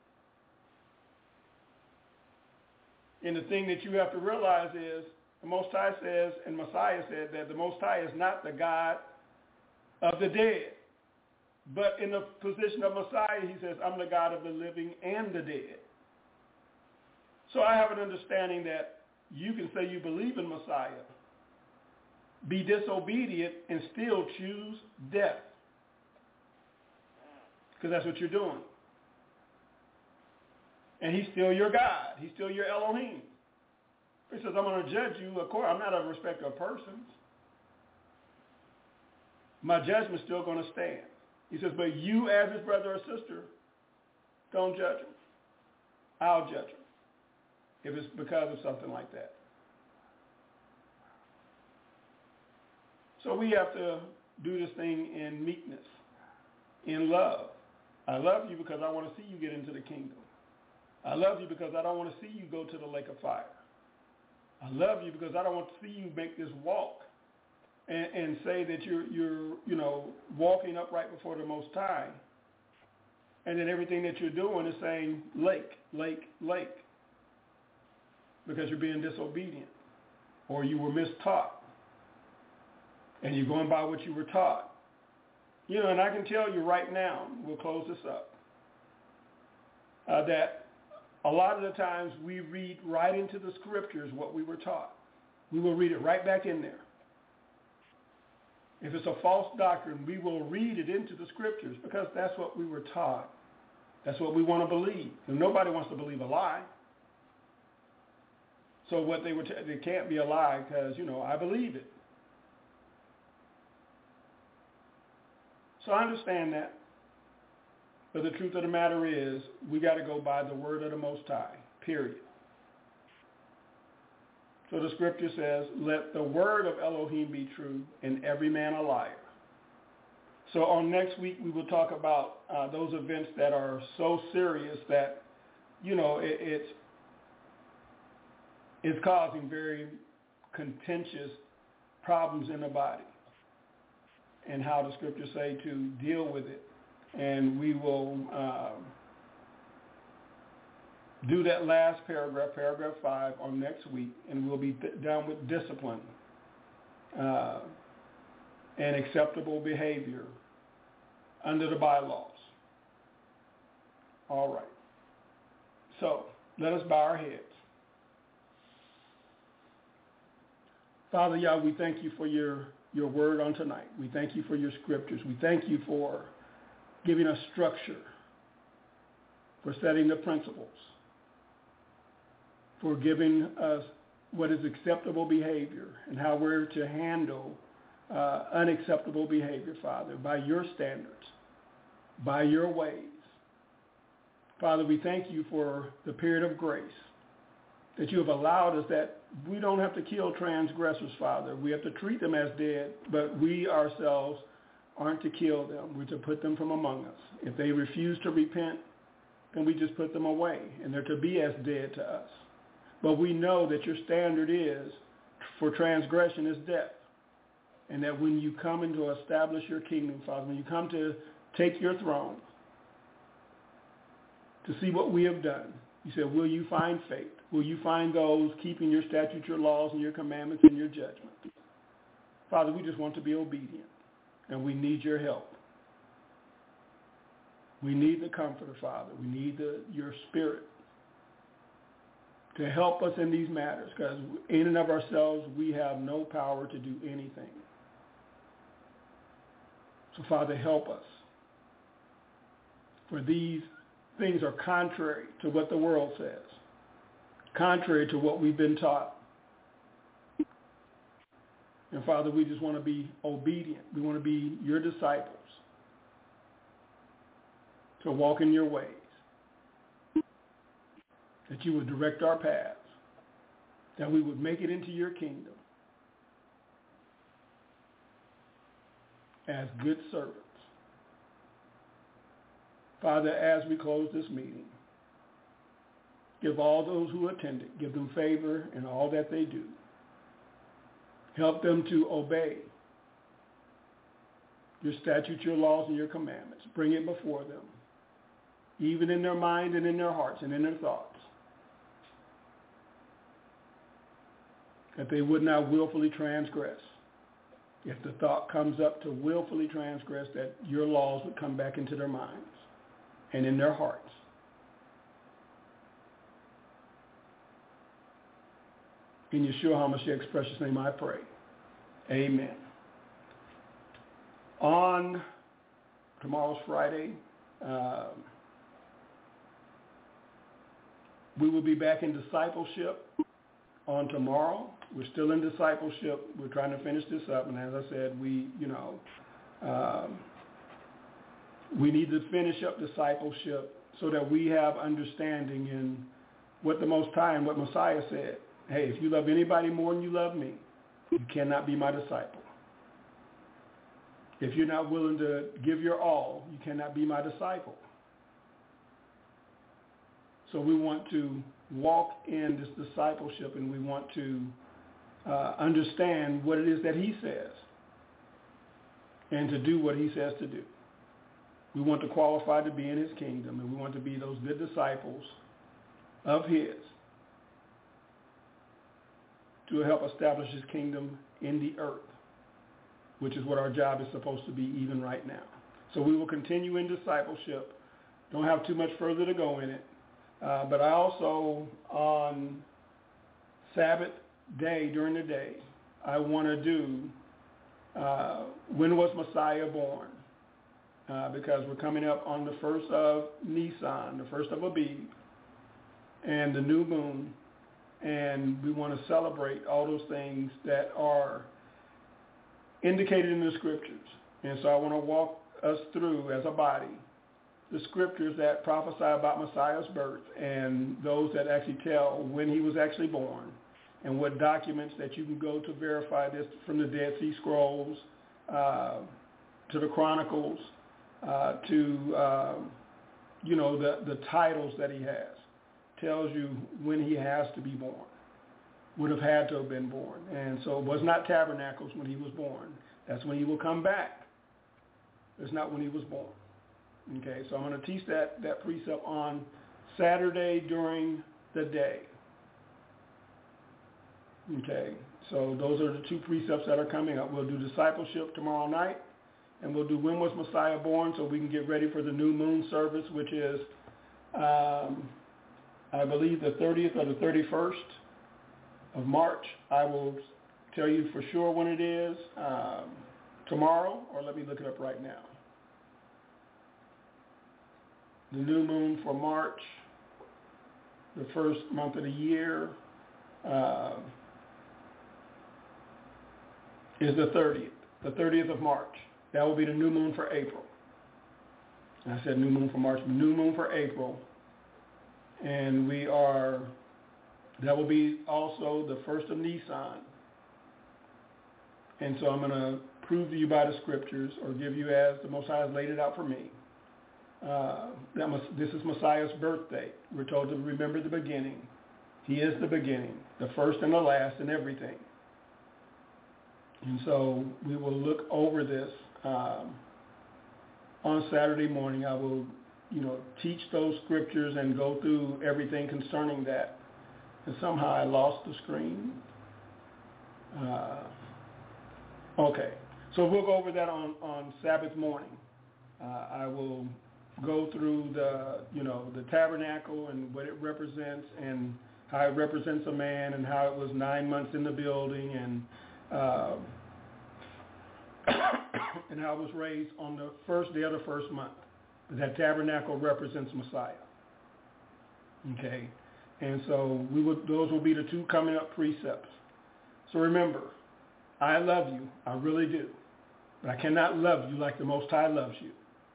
And the thing that you have to realize is the Most High says, and Messiah said, that the Most High is not the God of the dead. But in the position of Messiah, he says, I'm the God of the living and the dead. So I have an understanding that you can say you believe in Messiah, be disobedient, and still choose death. Because that's what you're doing. And he's still your God. He's still your Elohim. He says, I'm going to judge you according. I'm not a respecter of persons. My judgment's still going to stand. He says, but you as his brother or sister, don't judge him. I'll judge him if it's because of something like that. So we have to do this thing in meekness, in love. I love you because I want to see you get into the kingdom. I love you because I don't want to see you go to the lake of fire. I love you because I don't want to see you make this walk and say that you're walking upright before the Most High, and then everything that you're doing is saying lake, lake, lake, because you're being disobedient or you were mistaught and you're going by what you were taught. And I can tell you right now, we'll close this up, that a lot of the times we read right into the scriptures what we were taught. We will read it right back in there. If it's a false doctrine, we will read it into the scriptures because that's what we were taught. That's what we want to believe. And nobody wants to believe a lie. So what it can't be a lie because, I believe it. So I understand that. But the truth of the matter is, we got to go by the word of the Most High, period. So the scripture says, let the word of Elohim be true and every man a liar. So on next week, we will talk about those events that are so serious that, it's causing very contentious problems in the body and how the scriptures say to deal with it. And we will do that last paragraph, paragraph 5, on next week, and we'll be done with discipline and acceptable behavior under the bylaws. All right. So let us bow our heads. Father Yah, we thank you for your word on tonight. We thank you for your scriptures. We thank you for giving us structure, for setting the principles. for giving us what is acceptable behavior and how we're to handle unacceptable behavior, Father, by your standards, by your ways. Father, we thank you for the period of grace that you have allowed us, that we don't have to kill transgressors, Father. We have to treat them as dead, but we ourselves aren't to kill them. We're to put them from among us. If they refuse to repent, then we just put them away, and they're to be as dead to us. But we know that your standard is, for transgression is death, and that when you come in to establish your kingdom, Father, when you come to take your throne, to see what we have done, you said, will you find faith? Will you find those keeping your statutes, your laws, and your commandments and your judgment? Father, we just want to be obedient, and we need your help. We need the Comforter, Father. We need your Spirit to help us in these matters, because in and of ourselves, we have no power to do anything. So, Father, help us. For these things are contrary to what the world says, contrary to what we've been taught. And Father, we just want to be obedient. We want to be your disciples, to walk in your ways, that you would direct our paths, that we would make it into your kingdom as good servants. Father, as we close this meeting, give all those who attended, give them favor in all that they do. Help them to obey your statutes, your laws, and your commandments. Bring it before them, even in their mind and in their hearts and in their thoughts, that they would not willfully transgress. If the thought comes up to willfully transgress, that your laws would come back into their minds and in their hearts. In Yeshua HaMashiach's precious name I pray. Amen. On tomorrow's Friday, we will be back in discipleship on tomorrow. We're still in discipleship. We're trying to finish this up. And as I said, we need to finish up discipleship so that we have understanding in what the Most High and what Messiah said. Hey, if you love anybody more than you love me, you cannot be my disciple. If you're not willing to give your all, you cannot be my disciple. So we want to walk in this discipleship, and we want to understand what it is that he says and to do what he says to do. We want to qualify to be in his kingdom, and we want to be those good disciples of his to help establish his kingdom in the earth, which is what our job is supposed to be even right now. So we will continue in discipleship. Don't have too much further to go in it. But I also, on Sabbath day, during the day, I want to do when was Messiah born? Because we're coming up on the first of Nisan, the first of Abib, and the new moon, and we want to celebrate all those things that are indicated in the scriptures. And so I want to walk us through, as a body, the scriptures that prophesy about Messiah's birth and those that actually tell when he was actually born, and what documents that you can go to verify this, from the Dead Sea Scrolls to the Chronicles to the titles that he has. Tells you when he has to be born, would have had to have been born. And so it was not tabernacles when he was born. That's when he will come back. It's not when he was born. Okay, so I'm going to teach that precept on Saturday during the day. Okay, so those are the two precepts that are coming up. We'll do discipleship tomorrow night, and we'll do when was Messiah born, so we can get ready for the new moon service, which is, I believe, the 30th or the 31st of March. I will tell you for sure when it is tomorrow, or let me look it up right now. The new moon for March the first month of the year is the 30th of March. That will be the new moon for April. And I said new moon for March, new moon for April. And that will be also the first of Nisan. And so I'm going to prove to you by the scriptures, or give you as the Most High has laid it out for me. This is Messiah's birthday. We're told to remember the beginning. He is the beginning, the first and the last in everything. And so we will look over this on Saturday morning. I will, teach those scriptures and go through everything concerning that. And somehow I lost the screen. Okay, so we'll go over that on Sabbath morning. I will go through the tabernacle and what it represents, and how it represents a man, and how it was 9 months in the building, and and how it was raised on the first day of the first month. That tabernacle represents Messiah. Okay, and so those will be the two coming up precepts. So remember, I love you, I really do, but I cannot love you like the Most High loves you.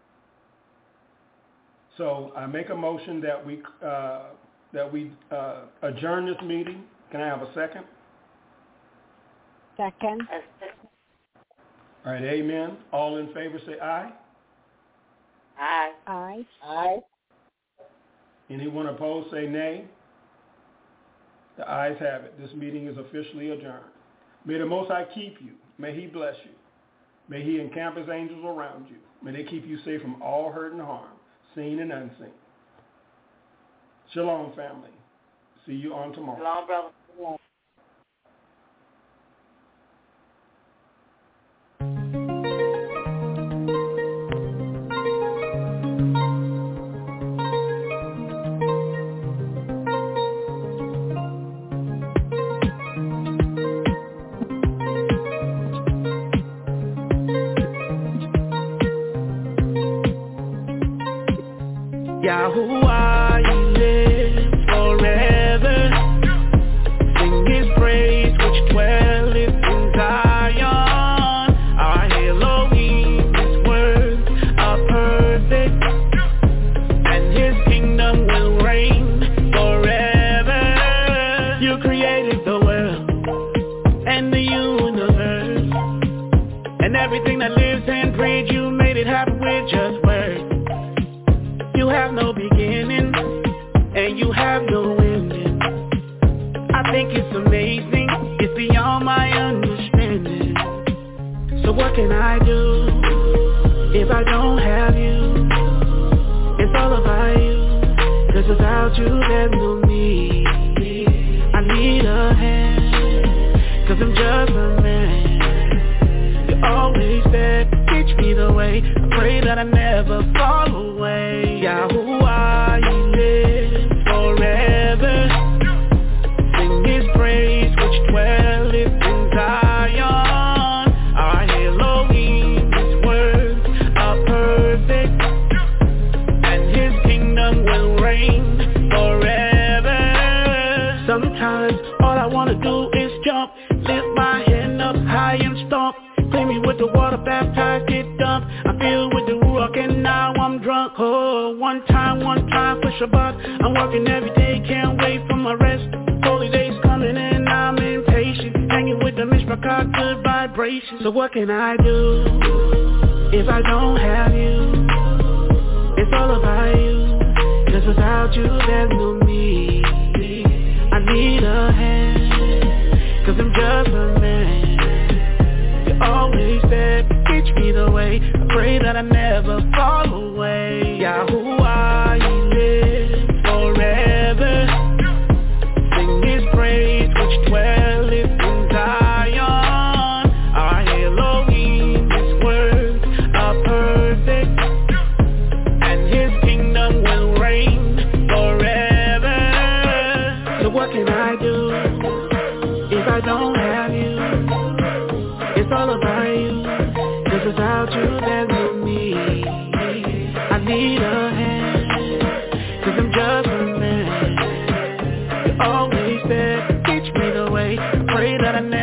So I make a motion that we adjourn this meeting. Can I have a second? Second. All right, amen. All in favor say aye. Aye. Aye. Aye. Anyone opposed say nay. The ayes have it. This meeting is officially adjourned. May the Most High keep you. May He bless you. May He encamp His angels around you. May they keep you safe from all hurt and harm, seen and unseen. Shalom, family. See you on tomorrow. Shalom, brother. Shalom. Yahuwah, you live forever. Sing His praise, which dwelleth in Zion. Our Elohim, His words are perfect, and His kingdom will reign forever. You created the world and the universe, and everything that lives and breathes. You made it happen with just words. You have no beginning, and you have no ending. I think it's amazing, it's beyond my understanding. So what can I do if I don't have you? It's all about you, 'cause without you there's no me. I need a hand, 'cause I'm just a man. You always said, teach me the way. I pray that I never fall away. Yahuwah, you live forever. Sing His praise, which dwelleth in Zion. Our Elohim, His words are perfect, and His kingdom will reign forever. Sometimes all I wanna do is jump, lift my hand up high and stomp. Clean me with the water, baptized, get dumped. I feel with the Ruach and now I'm drunk. Oh, one time for Shabbat. I'm working every day, can't wait for my rest. Holy days coming and I'm impatient. Hanging with the Mishpachah, good vibrations. So what can I do if I don't have you? It's all about you, 'cause without you there's no me. I need a hand, 'cause I'm just a man. Always said, teach me the way. I pray that I never fall away. Yahuwah, you live forever. Sing His praise, which dwelleth in Zion. Our Elohim, His words are perfect, and His kingdom will reign forever. So what can I do if I don't have you? It's all about you, 'cause without you there's no me. I need a that I